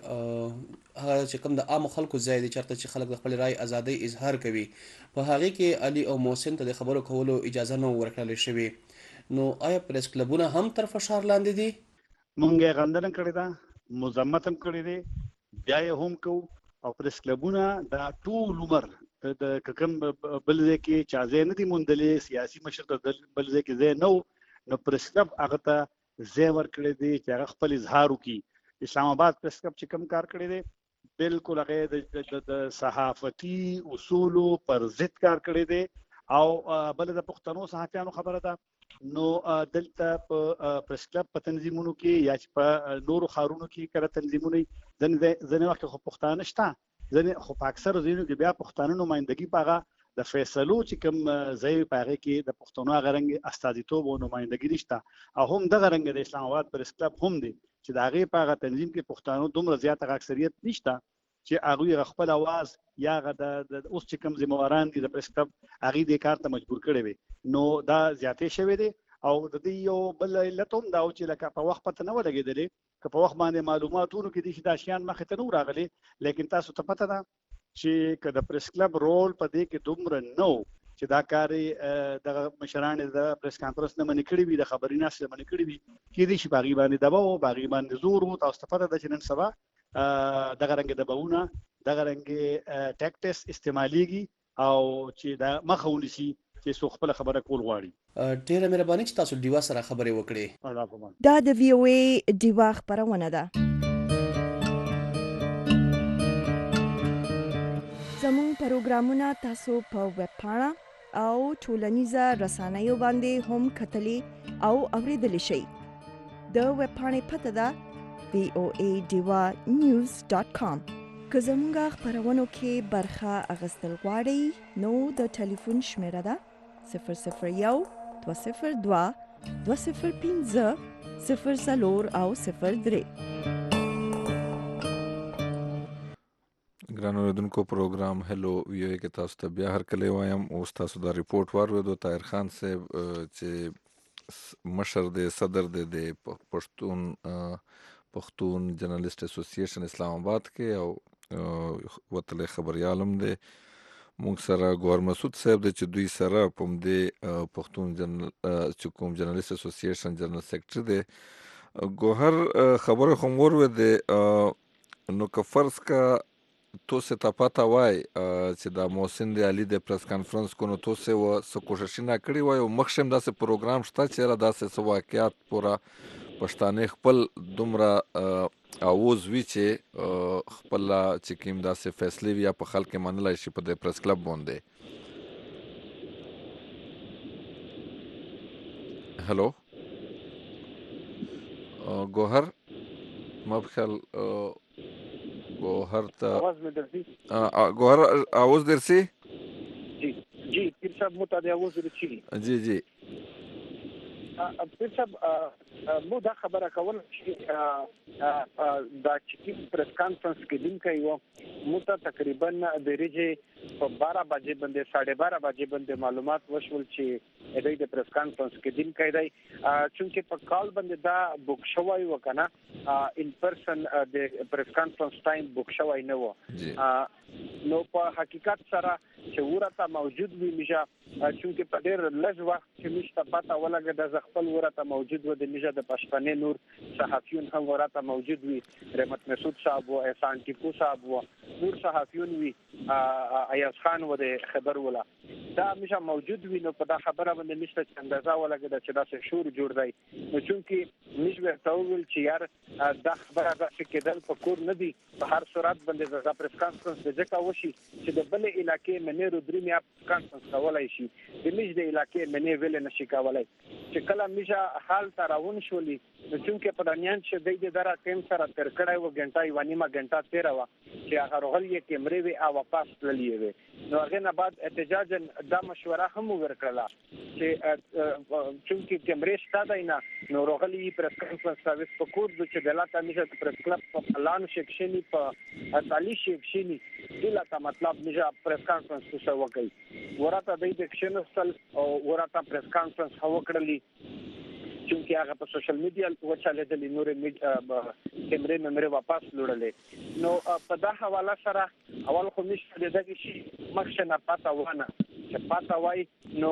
کې هغه چې کوم د عام خلکو ځای دي چرته چې خلک د خپل رائے ازادي اظهار کوي په هغه کې علي او محسن ته د خبرو کولو اجازه نه ورکړل شوی نو آیا پریس کلبونه هم تر فشار لاندې دي مونږه غندنه کړې ده مذمت هم کړې دي بیا یې هم کو او پریس کلبونه دا ټول عمر د کوم بل ځای کې چا ځای نه دي موندلې سیاسي مشر ته بل ځای کې ځای نو پریس کلب هغه ته ځای ورکړی دی چې هغه خپل اظهار وکړي اسلام آباد پریس کلب چې کوم کار کړی دی بالکل هغه د صحافتي اصولو پر ضد کار کړی دی او بل د پښتنو صحافیانو خبره ده نو دلته په پریس کلب په تنظیمونو کې یا چې په نورو خارونو کې کړه تنظیمونه ځنې وخت خو پښتانه شته ځنې خو په اکثر ځینو کې بیا پښتانه نمائندګي پاغه د فیصلو چې کوم ځای پاغه کې د پښتونو غرنګ استازیتوب او نمائندګي نشته او هم د غرنګ د اسلام آباد پریس کلب هم دی چې د هغه پاغه تنظیم کې پښتانه دومره زیاته اکثریت نشته چې هغه خپل आवाज یا د اوس چې کوم ذمہواران دي د پریس کلب هغه د کار ته مجبور کړي وي نو دا زیاتې شوی دی او د دې یو بل علت هم دا چې لکه په وخت پته نه ولګېدلې که په وخت باندې معلوماتونو کې دي چې دا شیان مخې ته نه راغلي لیکن تاسو ته پته ده چې که د پریس کلب رول په دې کې دومره نو چې دا کاری د مشران د پریس کانفرنس نه منې کړی وي د خبري نشته منې کړی وي کې دي چې باغی باندې دباو باغی باندې زور وو تاسو ته پته ده چې نن سبا دغه رنګ د بهونه دغه رنګ ټیکټس استعماليږي او چې دا مخاوني شي چې څو خپل خبره کول غواړي ډیره مهرباني چې تاسو دیوا سره خبرې وکړې دا د وی او ای دیوا خبرونه ده زموږ پروګرامونه تاسو په ویب پاڼه او ټولنیزه رسنیو باندې هم کتلی او اوریدلی شئ د ویب پاڼې پته ده voadiwa.news.com که زمونږ خبرونو کې برخه اخیستل غواړئ نو د ټلیفون شمیره ده 001 202 205 04 او 03 ګران اوریدونکو پروګرام هلو وی او کې تاسو ته بیا هر کله وایم او تاسو دا ریپورت واروي طاهر خان صاحب چې مشر د صدر د پښتون جرنالست اسوسییشن اسلام آباد کې او وتل خبريالم دی موږ سره ګور مسعود صاحب د چې دوی سره پم دی پښتون چې کوم جرنالست اسوسییشن جنرال سیکرټری دی ګوهر خبره خمور و دی نو که فرض کا تو سے ته پته وای چې د محسن د علي د پریس کانفرنس کو نو تو سے و س کوشش نه کړی وای او مخشم داسې پروګرام شته چې را داسې سو واقعیات پورا پښتانه خپل دومره اووز وی چې خپل چې کوم داسې فیصله وی په خلک منلای شي په د پریس کلب باندې. هلو گوهر ما بخیال گوهر تا आवाज में दर्जी گوهر आवाज درسي जी पीर साहब مو ته आवाज درسي जी پیر صاحب مو دا خبره کول چې دا چې پریس کانفرنس کې دین کوي مو ته تقریبا د ریجه په 12 بجې باندې 12:30 بجې باندې معلومات وشول چې د پریس کانفرنس کې دین کوي دی چې په کال باندې دا بوک شوی وکنه ان پرسن د پریس کانفرنس ټایم بوک شوی نه و نو په حقیقت سره چې ورته موجود وي میجا چې په ډېر لږ وخت کې مشته پته ولګه د خپل ورته موجود و د میجا د پښتنې نور صحافیون هم ورته موجود وي رحمت مسعود صاحب او احسان ټیپو صاحب او نور صحافیون وي ایاز خان و د خبر ولا دا میجا موجود وي نو په دا خبره باندې مشته چې اندازه ولګه چې دا څه شور جوړ دی نو چې میجا تاول چې یار دا خبره دا چې کېدل په کور نه دی په هر صورت باندې د پریس کانفرنس د ځکه وشي چې د بل علاقې منې رودري میا کانفرنس کولای شي د میج د علاقې منې ویل نشي کولای چې کله میجا حال تراون شولې نو چې په دنيان چې د درا ټیم سره تر کړای و غنټه یو نیمه غنټه تیر و چې هغه غلې کیمرې وی او واپس تللې وي نو هغه نه بعد احتجاج دا مشوره هم ورکړه چې کیمرې شته نه نو غلې پریس کانفرنس سرویس په کور د چې دلته میجا پریس کلب په پلان شکشنی په اتالی شکشنی دلته مطلب میجا پریس کانفرنس څه وکړي ورته د اکشن او ورته پریس کانفرنس هو کړلی چې هغه په سوشل میډیا وچاله د نور کیمرې ممره واپس لوړلې نو په دا حواله سره اول خو مشته دغه شي مخشنه پاته ونه چې پاته وای نو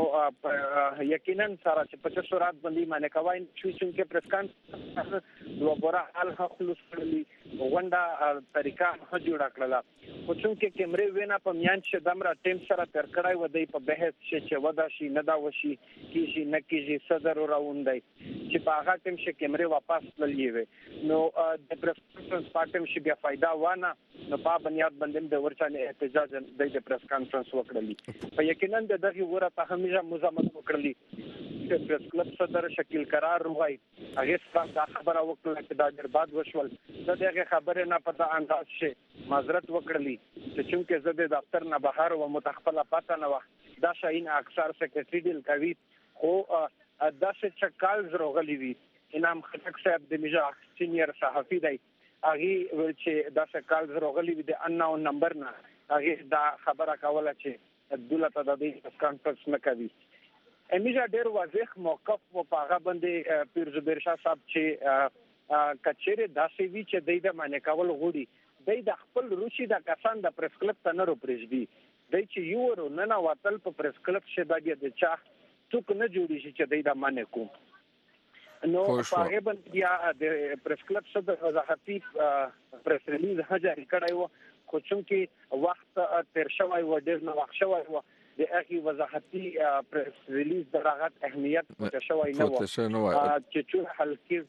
یقینا سره چې په صورت باندې معنی کوي چې پریس کانفرنس دوه بره حل خلص کړلی ونده طریقه جوړ کړله خو چې کیمرې وینا په میان چې دمره ټیم سره تر کړای و دی په بحث چې ودا شي نه دا وشي کیږي نه کیږي صدر راوندای چې په هغه ټیم چې کیمرې واپس للې وي نو د پریس کانفرنس پاتم شي بیا فائدہ وانه نو په بنیاد باندې د ورچانه احتجاج د پریس کانفرنس وکړلی په یقینا دغه ورته همیشه مزامت وکړلی چې پریس کلب صدر شکیل قرار روغای هغه څنګه دا خبره وکړه چې دا ډیر باد وشول دغه خبره نه پته انداز شي معذرت وکړلی چې زه د دفتر نه بهر و متخفله پته نه و دا شاین اکثر سیکریټری ډیل کوي خو دا چې کال زروغلی وی انعام خټک صاحب د میجا سینیئر صحافي دی هغه چې دا چې کال زروغلی وی د اناون نمبر نه هغه دا خبره کوله چې دولت د دې کانفرنس نه کوي امیجا ډیر واضح موقف په هغه باندې پیر زبیر شاه صاحب چې کچېره داسې وی چې د معنی کول غوړي د خپل روشي د کسان د پریس کلب ته نه رو پرېږدي د چې یو ورو نه وتل په پریس کلب شه د چا څوک نه جوړی شي چې د معنی کوم نو هغه باندې د پریس کلب صدر وضاحتي پریس ریلیز جاری کړای و خو چې وخت تیر شوی و ډیر نو وخت شوی و د هغه وضاحتي پریس ریلیز دغه اهمیت پته شوی نه و چې څو حلقې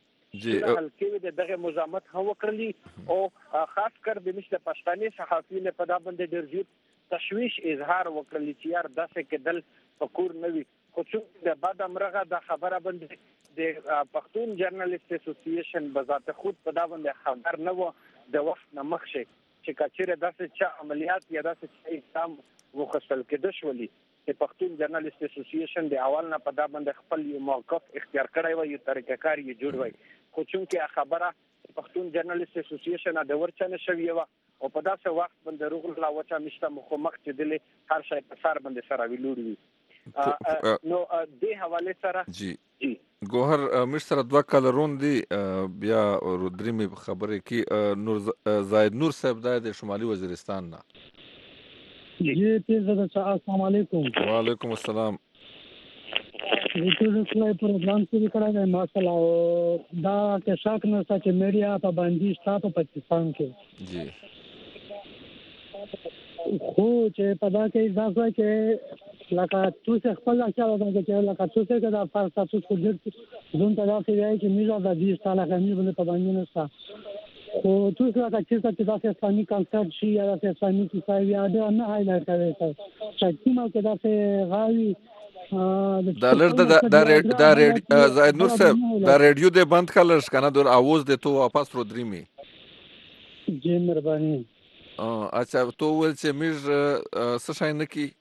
حلقې دغه مزامت هو کړلی او خاص کر د مشته پښتني صحافیونو په دا باندې ډیر زیات تشویش اظهار وکړلی چې یار داسې کېدل فکر نوي خو چې د بعد امرغه د خبره باندې د پښتون جرنالست اسوسییشن بذات خود په دا باندې خبر نه و د وخت نه مخشه چې کچېره داسې چې عملیات یا داسې اقدام وخصل کېد شولې چې پښتون جرنالست اسوسییشن د اول نه په دا باندې خپل یو موقف اختیار کړی و یو طریقې یې جوړ وای خو چې خبره پښتون جرنالست اسوسییشن د ورچنه شوی و او په داسې وخت باندې روغ لا وچا مشته مخ چې دلې هر شي په سر باندې سره ویلوړي نو د حواله سره جی گوهر مشتر دوه کال روندي بیا رودري می خبره کی نور زاید نور صاحب د شمالي وزیرستان نه جی تیزه السلام علیکم وعلیکم السلام د خپل پروګرام کې کړه ماشاءالله دا که شک نه چې میډیا پابندي شته په پاکستان کې جی خو چې په دا کې ځکه چې لکه تاسو خپل ځای دا چې لکه تاسو کې دا فرق تاسو خو دې زون ته دا کوي چې میزه د دې ساله غنی باندې په باندې نشته خو تاسو لکه چې تاسو اسلامي کانسرت شي یا د اسلامي کیسه یا دا نه هایلایټ کوي چې کومه کې دا څه غاوي دا لرد دا زاید نور صاحب دا ریډیو دې بند کړل کنه د اواز دې تو واپس رو درېمي جی مهرباني اچھا تو ول چې میر څه شای نه کی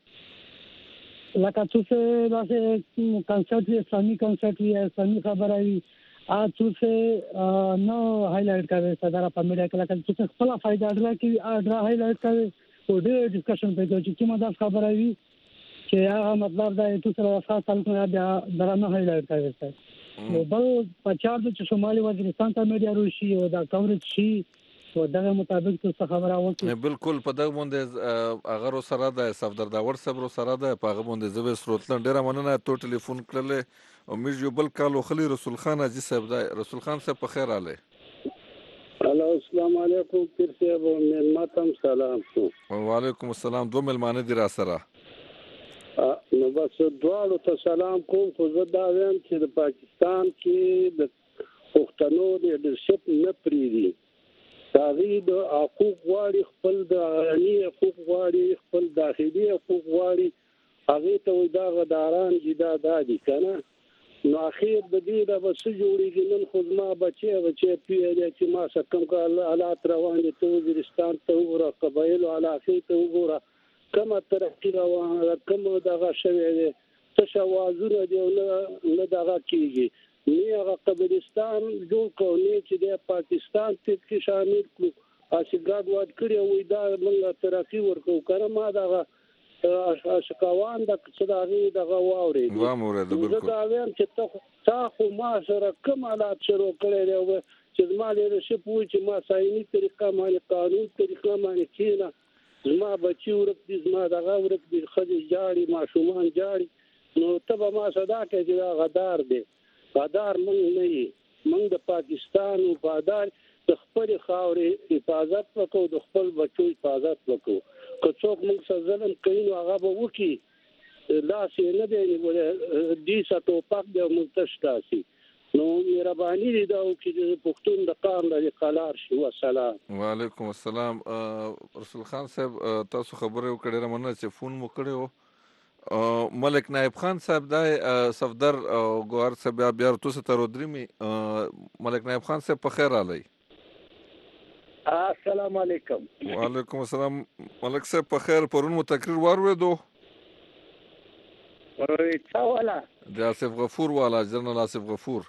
لکه تاسو دا څه کانسرت اسلامي کانسرت یا اسلامي خبره وي تاسو نو هایلایټ کوي صدر په میډیا کې لکه تاسو خپل فائدہ درکې هایلایټ کوي او دې ډسکشن په کې چې کومه دا خبره وي چې هغه مطلب دا چې تاسو راځه تاسو نه درنه هایلایټ کوي نو بل په چارج چې شمالي وزیرستان ته میډیا روشي او دا کوریج شي او دغه مطابق څه خبره وکړي بالکل په دغه باندې اگر سره د صفدر دا ور صبر سره د پاغه باندې زوی سروتلن ډیره مننه تو ټلیفون کړل او موږ یو بل کالو خلی رسول خان اجي صاحب دا رسول خان صاحب په خیر आले الو السلام علیکم پیر صاحب ملماتم سلام وعلیکم السلام دو ملمانه دي را سره نو بس دواړو ته سلام کوم خو زه دا وایم چې د پاکستان کې د پښتنو د لیډرشپ نه پریدي تاغي د حقوق غواړي خپل د عالمي حقوق غواړي خپل داخلي حقوق غواړي هغه ته وي دا غداران جدا دادي کنه نو اخیر د دې د بس جوړیږي نن خو ما بچي پیری چې ما سکم کال حالات روان دي ته وزیرستان ته وګوره قبایل علاقه ته وګوره کومه ترقی روانه کومه دغه شوی دی څه شوازونه دی نه دغه کیږي نه هغه قبرستان جوړ کړو نه چې د پاکستان کې شامل کړو اسګاد واد کړی وي دا موږ ترقی ورکو کړه ما دغه شکاوان د څداغي دغه واوري بالکل دا وایم چې تا خو ما سره کوم حالات شروع کړی دی چې ما له شپوي چې ما سايني طریقه باندې قانون طریقه باندې کینا زما بچي ورک دي زما دغه ورک دي خدي جاړي ماشومان جاړي نو ته به ما صدا کې چې دا غدار دی غدار مونږ نه یي مونږ د پاکستان او بادار د خپل خاورې حفاظت وکړو د خپل بچو حفاظت وکړو که څوک موږ سره ظلم کوي نو هغه به وکړي لاس یې نه دی ولې دې ساتو پاک دی منتشتاسي نو مهرباني دي دا چې پښتون د قام د قلار شي والسلام وعلیکم السلام رسول خان صاحب تاسو خبرې وکړې رمنه چې فون مو کړو ملک نائب خان صاحب دا صفدر گوهر صاحب بیا تاسو ته رودريمي ملک نائب خان صاحب په خیر علي السلام علیکم وعلیکم السلام ملک صاحب په خیر پرون مو تقریر وارویدو څه والا د آصف غفور والا جنرال آصف غفور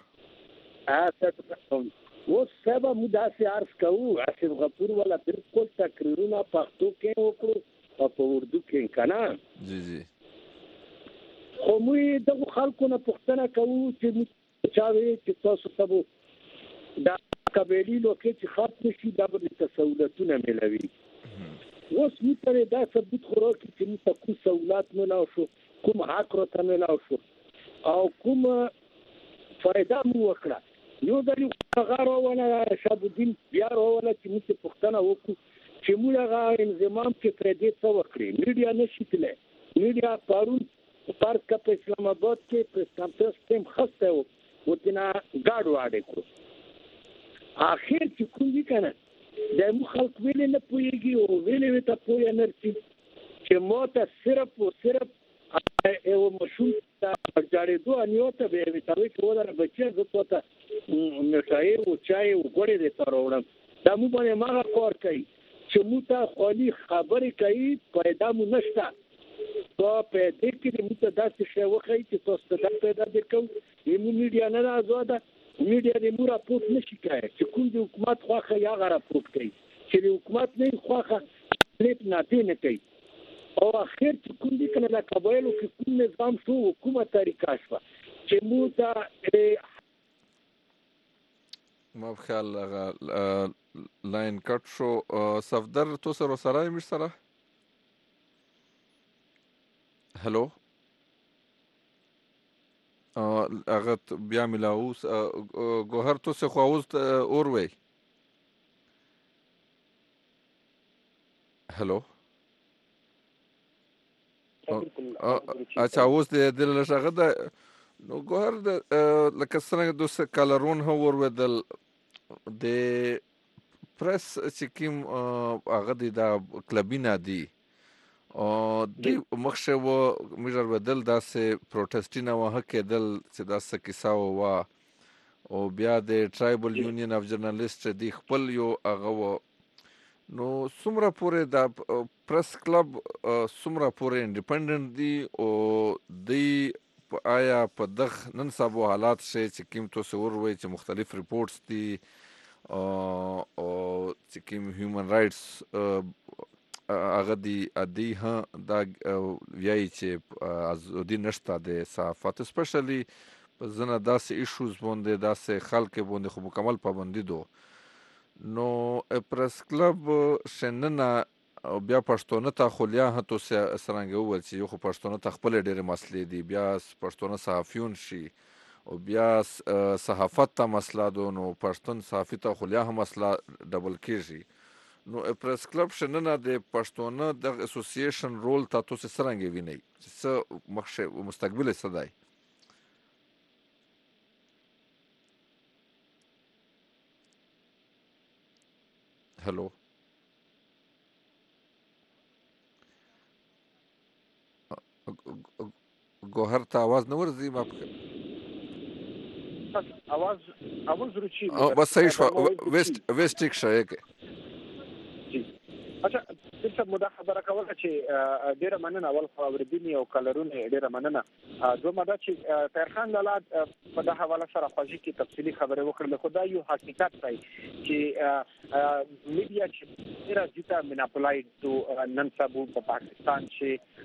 اوس سبا مداسي عرض کوو آصف غفور والا بالکل تقریرونه پښتو کې وکړو او په اردو کې کنه جی خو موږ د خلکو نه پوښتنه کوو چې چاوي چې تاسو ته دا قبيلي لوکي چې خاص نشي دا به تسهولتونه ملوي اوس موږ ته دا ثبوت خورو چې موږ ته کوم سہولت نه شو کوم حق راته ملاو شو او کوم فائدہ مو وکړه یو د غارو ولا شاب الدین بیا ولا چې موږ پښتنه وکړو چې موږ هغه انضمام کې تر دې څو وکړي میډیا نشیتله میډیا قانون پارک په اسلام آباد کې پرستانتر سیستم خسته و ورته گاډو اړې کو اخر چې کوم دي کنه د مو خلک ویل نه پويږي او ویلې ته پوي نه چې مو ته صرف او صرف یو مشهور جاړې دوه نیوته به وي تاسو چې ودر بچي زه ته مشاهي او چای او ګوري دې تر وړم دا مو باندې ما کار کوي چې مو ته خالي خبرې کوي پیدا مو نشته تو په دې کې مو ته داسې شی وخی چې تاسو ته پیدا وکړو یمو میډیا نه آزاده میډیا دې مو راپورټ نشي کوي چې کوم د حکومت خواخه یا راپورټ کوي چې د حکومت نه خواخه لیک نه دی نه کوي او اخر چې کوم دي کنه د قبایلو کې کوم نظام شو حکومت طریقه شو چې مو ته ما بخیال لاین کټ شو صفدر تو سره مش سره هلو اغت بیا ملاوس گوهر تو سے خواوز اور وی هلو اچھا اوس د لږه د نو ګوهر د لکه څنګه د کالرون هو ورودل د پریس چې کوم هغه د کلبینا دی او د مخشه و میجر بدل داسې پروتستینه وه کېدل چې داسې کیسه وه او بیا د ټرایبل یونین اف جرنالیست دی خپل یو هغه و نو څومره پورې د پریس کلب څومره پورې انډیپندنت دی او دی آیا په دغه نن سبا حالات شي چې کوم تاسو وروي چې مختلف ریپورتس دي او چې کوم هیومن رائټس هغه دی ها دا ویایي چې ازادي نشته د صحافت سپیشلی په ځنه داسې ایشوز باندې داسې خلک باندې خو مکمل پابندي دو نو پریس کلب شننه او بیا پښتون ته خلیا هتو سرنګ وول چې یو خو پښتون ته خپل ډېر مسلې دي بیا پښتون صحافیون شي او بیا صحافت ته مسله دو نو پښتون صحافي ته خلیا هم مسله ډبل کیږي نو پریس کلب شننه د پښتون د اسوسییشن رول تاسو سرنګ ویني چې مخشه مستقبل صدای هلو ګوهر ته आवाज نه ورځي ما आवाज रुचि بس صحیح شو ویسټ ټیک شای کې اچھا څه مده خبره کوله چې ډیره مننه اول اوریدنی او کلرونه ډیره مننه دوه مده چې طاهر خان لاله په دغه حواله سره خوږی کې تفصیلی خبره وکړه خدای یو حقیقت دی چې میډیا چې ډیره ځیته مناپولایډ تو نن سبا په پاکستان چې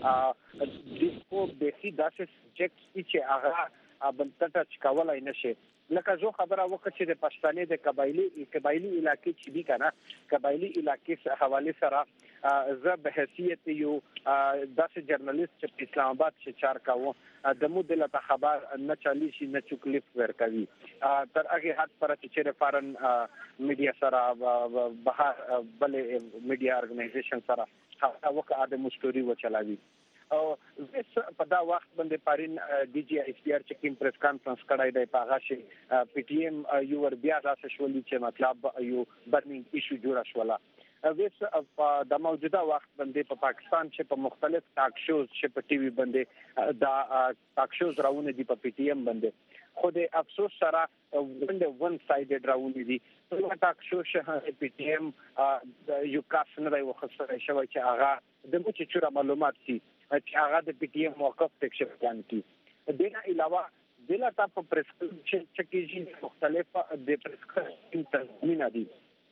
د کو بیسي داسې سبجیکټ چې هغه بل ټچ کولای نشي لکه زه خبره وکړه چې د پښتنې د قبایلی علاقې چې دی کنه قبایلی علاقې سره حواله سره زه به حیثیت یو داسې جرنالیست چې اسلام آباد چې چار کاوه د مودل ته خبر نه چالي شي نه چوکلیف ورکوي تر هغه حد پر چې فارن میډیا سره بهر بل میډیا ارګنایزیشن سره هغه وکړه د مستوري و چلاوي او په دا وخت باندې پارین ډي جی ایس پی ار چې کوم پریس کانفرنس کړای دی په هغه شي پی ټی ایم یو ور بیا راځي شولې چې مطلب یو برنینګ ایشو جوړه شوله اوس د موجوده وخت باندې په پاکستان چې په مختلف ټاک شوز چې په ټي وي باندې دا ټاک شوز راونه دي په پی ټی ایم باندې خو د افسوس سره ون سایډډ راونه دي په ټاک شو شه پی ټی ایم یو کاس نه دی وخصه شوی چې هغه د مو چې چوره معلومات دي چې هغه د پی ټی ایم موقف تکشف پلان کی دغه علاوه دله تاسو پریس چې کیږي مختلف د پریس تنظیمونه دي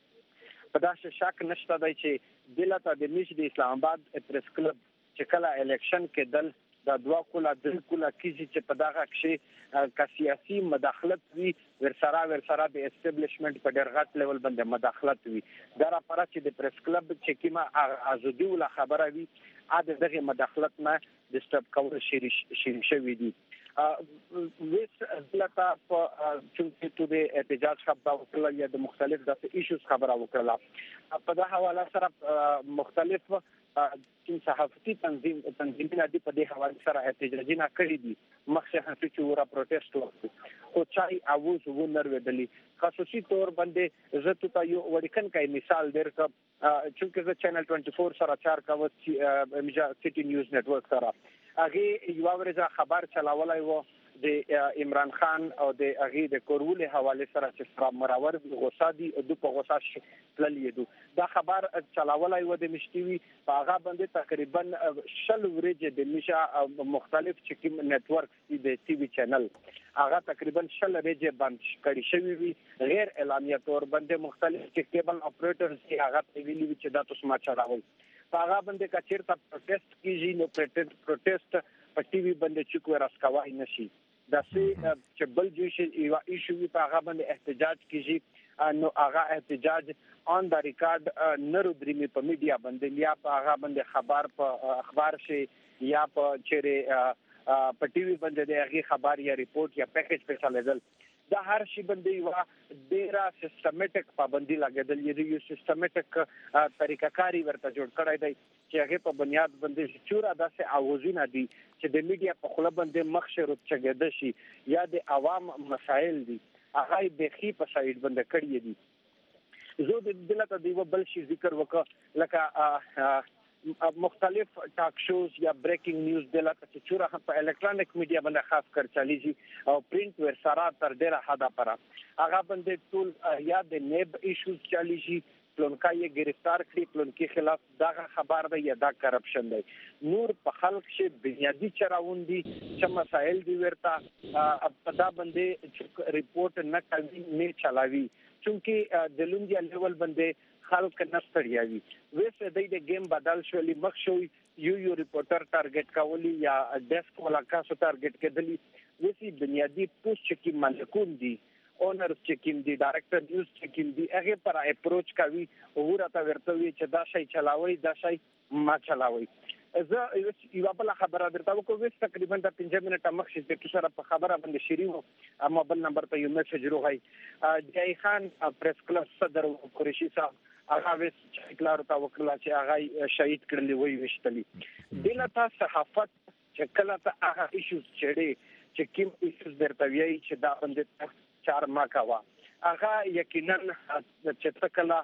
په داسې شک نشته دی چې دله ته د نش د اسلام آباد پریس کلب چې کله الیکشن کې دل د دوا کوله کیږي چې په دغه کې کا سیاسي مداخلت وی ورسره د اسټابلیشمنت په ډېر غټ لیول باندې مداخلت وی دا راپاره چې د پریس کلب چې کیما ازادي ول خبره وی اده دغه مداخلت نه ډیسټرب کول شي شوی دي ویس دلته په چې تو د احتجاج خبره وکړه یا د مختلف د ایشوز خبره وکړه په دا حواله سره مختلف چې صحافتي تنظیمونه دي په دې حواله سره احتجاجي نه کړی دي مخشه چې ورا پروتست وکړي او چای اواز ونر ودلی خصوصي تور باندې زه ته یو وړکن کای مثال درکم چې زه چینل 24 سره چار کاوه چې سټي نیوز نتورک سره هغه یو ورځ خبر چلاولای وو د عمران خان او د هغه د کورولې حواله سره چې مراور غوسه دي د په غوسه تللی دي دا خبر چلاولای و د مشتوي په هغه باندې تقریبا شل ورځې د نشه مختلف چې نتورک د ټي وي چینل هغه تقریبا شل ورځې بند کړي شوی وي غیر اعلانیه تور باندې مختلف چې کیبل اپریټرز هغه ویلي چې دا تاسو ما چلاوي هغه باندې کچیر ته پروتست کیږي نو پروتست په ټي وي باندې چې کوی راسکوای نشي دا چې بل جوش یو ایشو په هغه باندې احتجاج کیږي نو هغه احتجاج اون دا ریکارډ نرو درې په میډیا باندې یا په هغه باندې په اخبار شي یا په چیرې په ټي وي باندې د هغه خبر یا ریپورت یا پیکیج په چلیدل دا هر شي باندې یو ډیره سیستمټیک پابندي لګیدل یو سیستمټیک طریقه‌کاري ورته جوړ کړی دی چې هغه په بنیاد باندې چوره داسې اوازونه دي چې د میډیا په خله باندې مخشه رچګیده شي یا د عوام مسایل دي هغه بخي په سایډ باندې کړی دي زه د دلته دی بل شي ذکر وکړه لکه مختلف ټاک شوز یا بریکینګ نیوز دلته چې چوره په الکترونیک میډیا باندې خاص کر چالیږي او پرینټ ورسره تر ډیره حدا پر هغه باندې ټول یا د نیب ایشوز چالیږي پلونکا یې گرفتار کړی پلونکي خلاف دا خبر دی یا دا کرپشن دی نور په خلک شي بنیادی چراوندي چې مسائل دی ورته په دا باندې ریپورت نه کوي نه چلاوي چونکی د لومړي لیول باندې خلک نستړیاوي وسه د گیم بدل شولې مخ شوی یو ریپورټر ټارګټ کولی یا ډیسک ولا کاسو ټارګټ کېدلی وسی بنیادی پوسټ چې مالکون دي اونر چې دي ډایرکټر نیوز چې دي هغه پر اپروچ کوي او ورته ورته وی چې دا شی چلاوي دا شی ما چلاوي زه یو بل خبره درته وکړم وس تقریبا د 15 منټه مخکې چې سره په خبره باندې شریو اما بل نمبر ته یو میسج راغی جای خان پریس کلب صدر قریشي صاحب هغه وس چې کلار تا وکړه چې هغه شهید کړلی وي وشتلی دلته صحافت چې کله ته هغه ایشوز چې کوم ایشوز درته ویي چې دا باندې 4 ما کاوه هغه یقینا چې کله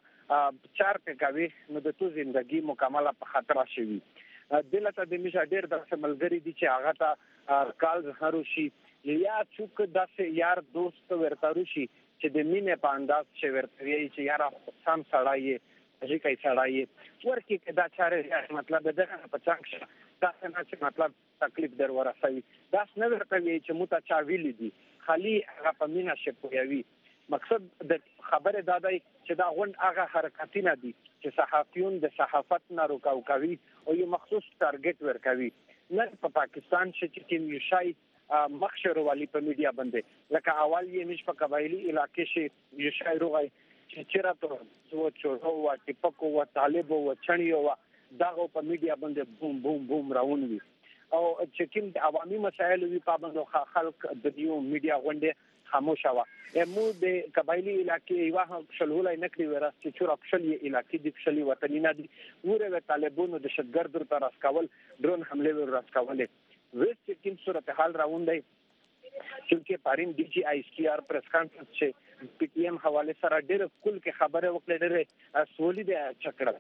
4 کوي نو د تو ژوندۍ مکمله په خطر شي دلته د میشا ډیر د ملګری دي چې هغه ته کال زهرو شي یا څوک داسې یار دوست ورته روشي چې د مینې په انداز چې ورته ویي چې یاره سم سړی چې کوي سړی ورکی دا چاره مطلب دغه په څنګه دا څنګه چې مطلب تکلیف در ورسوي دا نه ورته ویي چې مو ته چا ویلي دي خالي هغه په مینا شپوي مقصد د خبره دا دی چې دا غونډ هغه حرکتونه دي چې صحافیون د صحافت نه روکاو کوي او یو مخصوص ټارګټ ورکوي نه په پاکستان چې کوم یو شای مخشر والی په میډیا باندې لکه اول یې مش په قبایلی علاقې شي یو شای روغای چې چیرته تو چورو او ټپکو او طالب او چنیو دغه په میډیا باندې بوم بوم بوم راونوي او چې کوم د عوامي مسایل وی پابند خلک د دیو میډیا غونډه خاموشه وا مو د قبایلی علاقې یو شلولای نکړي ورس چې چور خپل علاقې د خپل وطني نه دي ورته طالبونو د شتګردر تر اسکول ډرون حمله ور اسکول وست کوم صورت حال راوندای چې پارین ډي جی آی سی آر پریس کانفرنس چې پی ټی ایم حواله سره ډېر کل کې خبره وکړه ډېر سولې د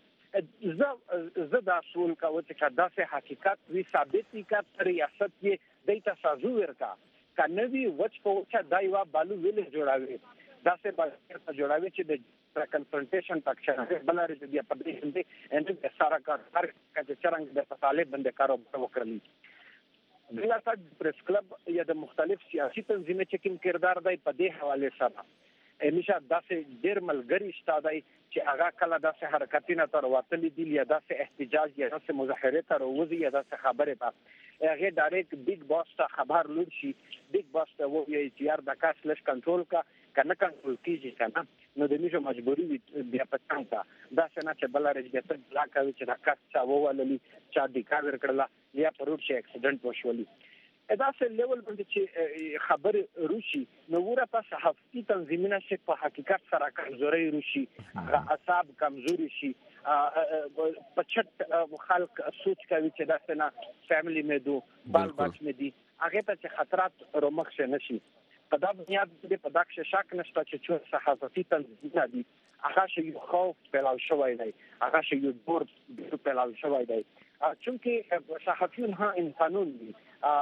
چکړه زه دا سول کا و چې دا سه حقیقت وی ثابت کی کا ریاست کې دیتا سازو ورکا کنوی وچ په چې دایوا بالو ویل جوړاوي دا سه په جوړاوي چې د کنفرنټیشن پکښه بلاره دې په دې باندې ان سارا کار هر کله چرنګ د طالب باندې کاروبار وکړلی دلته پریس کلب یا د مختلف سیاسي تنظیمونو چې کوم کردار دی په دې حواله سره همیشه داسې ډېر ملګری شته دی چې هغه کله داسې حرکتونه تر وتلي دي یا داسې احتجاج یا داسې مظاهره تر وځي یا داسې خبره ده هغه ډایرکټ بیگ باس ته خبر لور شي بیگ باس ته وایي چې یار د کاس لش کنټرول کا کنه کنټرول کیږي کنه نو د میجو مجبوری بیا پټان کا دا څنګه چې بلاره دې ته بلا کوي چې د کاس چا ووللی چا د کاور کړلا یا پروت شي اکسیډنټ وشولي دا څه لیول باندې چې خبر روشي نو ورته په صحافي تنظیمونه چې په حقیقت سره کمزوري روشي اعصاب کمزوري شي پچټ خلک سوچ کوي چې دا څنګه فیملی مې دو بال بچ مې دي هغه ته چې خطرات رومخ نشي په دا بنیاد د پداکشه شک نشته چې صحافي تنظیمونه دي هغه شی خوف پیلاو شوی دی هغه شی یو دور پیلاو شوی دی چونکه صحافیون ها انسانون دي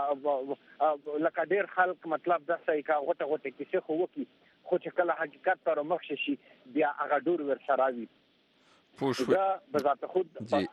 لکه ډیر خلک مطلب دا صحیح کا غوټه کیسه خو وکی خو چې کله حقیقت تر مخ شي بیا هغه ډور ور سراوي دا بذات خود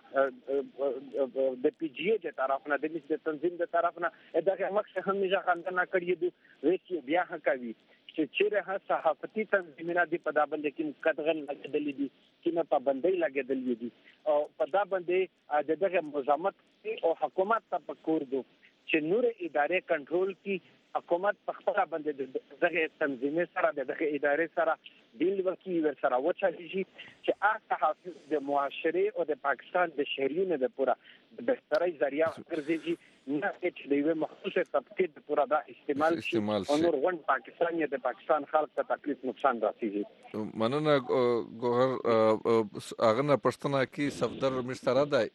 د پی جی ای طرفنا د مس د تنظیم د طرفنا دغه مخ همیشه خندنه کړی دي وکی بیا کوي چې چیرې صحافتي تنظیمونه دي په دا باندې کې قدغن لګیدل دي چې په باندې لګیدل دي او په دا باندې دغه مزامت او حکومت ته پکور دي چې نور ادارې کنټرول کی حکومت په خپل باندې دغه تنظیمي سره دغه ادارې سره بیل وکي ورسره وچالي چې هغه تحفظ د معاشره او د پاکستان د شهرونو د پورا د بهتري ذریعہ ګرځي نه چې د یو مخصوصه طبقه د پورا د استعمال شي او نور غون پاکستان یا د پاکستان خلک ته تکلیف نقصان راسي. مننه ګوهر اغه نه پښتنه کې صفدر مشترا دی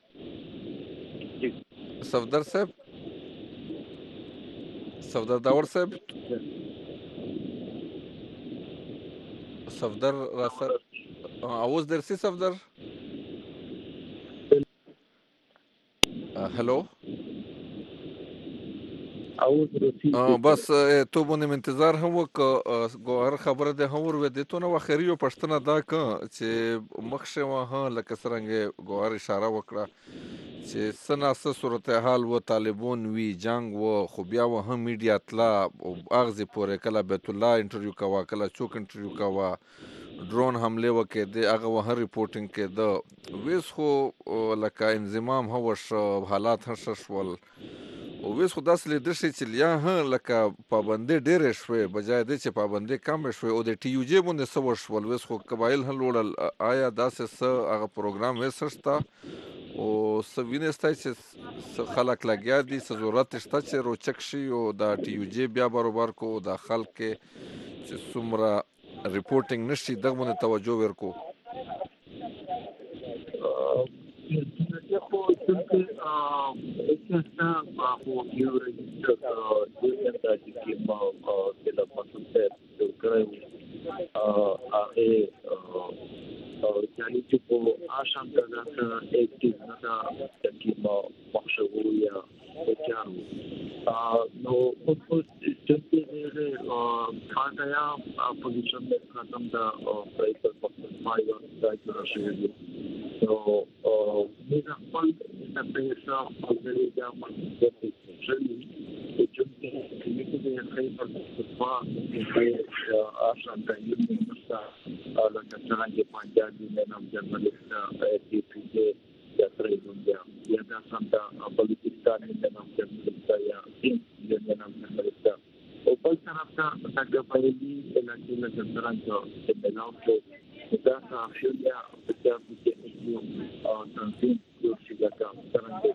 صفدر صاحب صفدر داور صاحب صفدر راسر اوس درسي صفدر هلو بس تو باندې انتظار هم وک ګوهر خبره ده هم ور ودی ته نو اخري پښتنه دا ک چې مخشه وه لکه څنګه ګوهر اشاره وکړه چې سناس صورتحال و طالبون وی جنگ و خو بیا و هم میډیا تلا او اغزی پورې کله بیت الله انټرویو کوا کله چوک انټرویو کوا ډرون حمله وکړه د هغه وه ریپورټینګ کې د ویس خو لکه انضمام هوش حالات هرشول او ویس خو داس لیدر شي چې لیا ها لکه پابندې ډېرې شوې بجای د چې پابندې کم شوې او د ټي یو جی باندې سو شول ویس خو قبایل هل وړل آیا داسې هغه پروګرام وسرستا او سوینه ستای چې خلک لګیا دي ضرورت شته چې روچک شي او دا ټي یو جی بیا برابر کو دا خلک چې څومره ریپورټینګ نشي دغه توجه ورکو خو څنګه اساسا په یو رجستر د سنتاجي کې ما د لپاره څه کړو هغه یعنی چې په آشان دا اکټیو نه چې ما مخشو یا چارو نو په چې فاټیا پوزیشن د ختم دا پرایس په مایو دا چې نو موږ خپل د پیسو په ځای دا مونږ چې د خیبر پختونخوا د آشان د یونیورسيټي او د څنګه پنجابي نام جرنالست ټي پی جی یا ترې یا د سانتا بلوچستان د نام جرنالست یا د نام جرنالست او په طرف ته څنګه پېلي د نړۍ د څنګه د نوو دا افیلیا په تاسو کې او تنظیم یو څه دا څنګه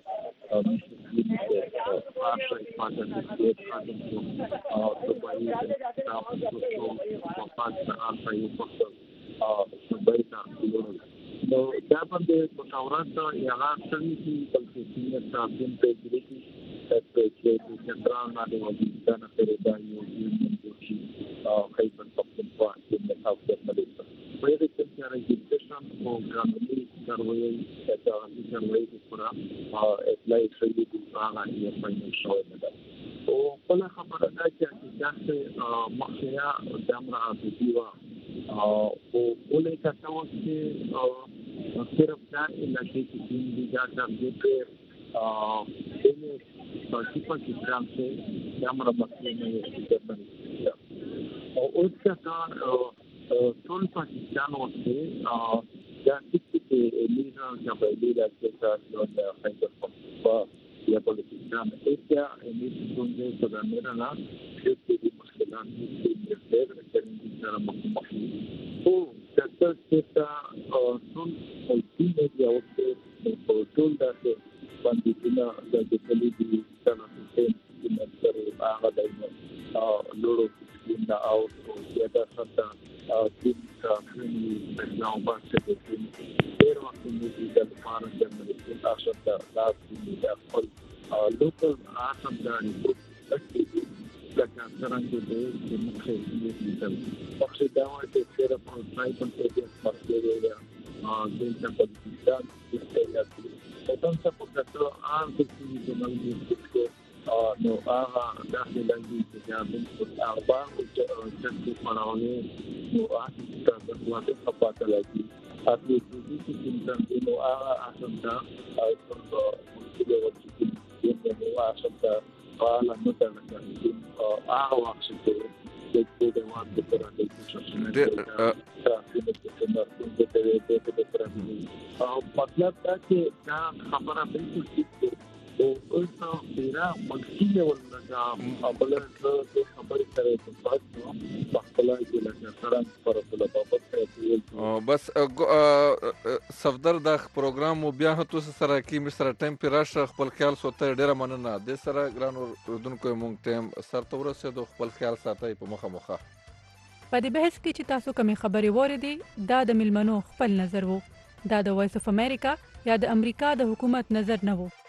آشای پاتې دي او په باندې تاسو په پاتې آشای په سبایتا نو دا باندې مشاورات یا غاښتنی چې بلکې څنګه تاسو په دې کې چې سنټرال باندې وځي دا نه دا یو چې خیبر پختونخوا کې تاسو د ملي په دې کې چې راځي او قانوني کاروي دا کاروي پورا اپلای شوی دی هغه یې فاینل شوی دی او په خبره ده چې تاسو مخیا د امر عادي او ولې تاسو چې صرف دا علاقې کې دي دا چې په پاکستان کې د امر مخکې نه او اوس ټول پاکستان ورته دا چې لیزا جبهه د اساسا د خیبر پختونخوا یا بلوچستان ایسیا څنګه څنګه نه چې د مشکلات د سره مخ او تاسو ته ټول او دې یو څه ټول داسې باندې د دې د تاسو ته د هغه د لورو د او یا تاسو ته د نو باندې د ډیر وخت موږ د لپاره د تاسو ته لازمي د خپل لوکل آسم داني لکه څنګه د مخې د پخې دا وایي چې په ټرایبل پروژې پرته د پاکستان د استعمال او تاسو په تاسو ان د نړۍ نو هغه داخله دي چې د اربع او چې پرونه نو تاسو د وخت په پاتې لګي اته چې د نو هغه اساسا او د وڅ د واسطه قال نو ته هغه وخت چې د وخت په اړه او مطلب دا چې دا خبره بالکل او اوس پیرا مکسیه ولدا خپل د خبرې سره په بحث په خپل کې لکه څنګه پر خپل بابت بس صفدر د پروګرام مو بیا هتو سره کې مستر ټایم پر راشه خپل خیال سوته ډیره مننه د سره ګران اردوونکو مونږ ټایم سر تور سره خپل خیال ساتي په مخه په دې بحث کې چې تاسو کومې خبرې وریدي دا د ملمنو خپل نظر وو دا د وایس اف امریکا یا د امریکا د حکومت نظر نه وو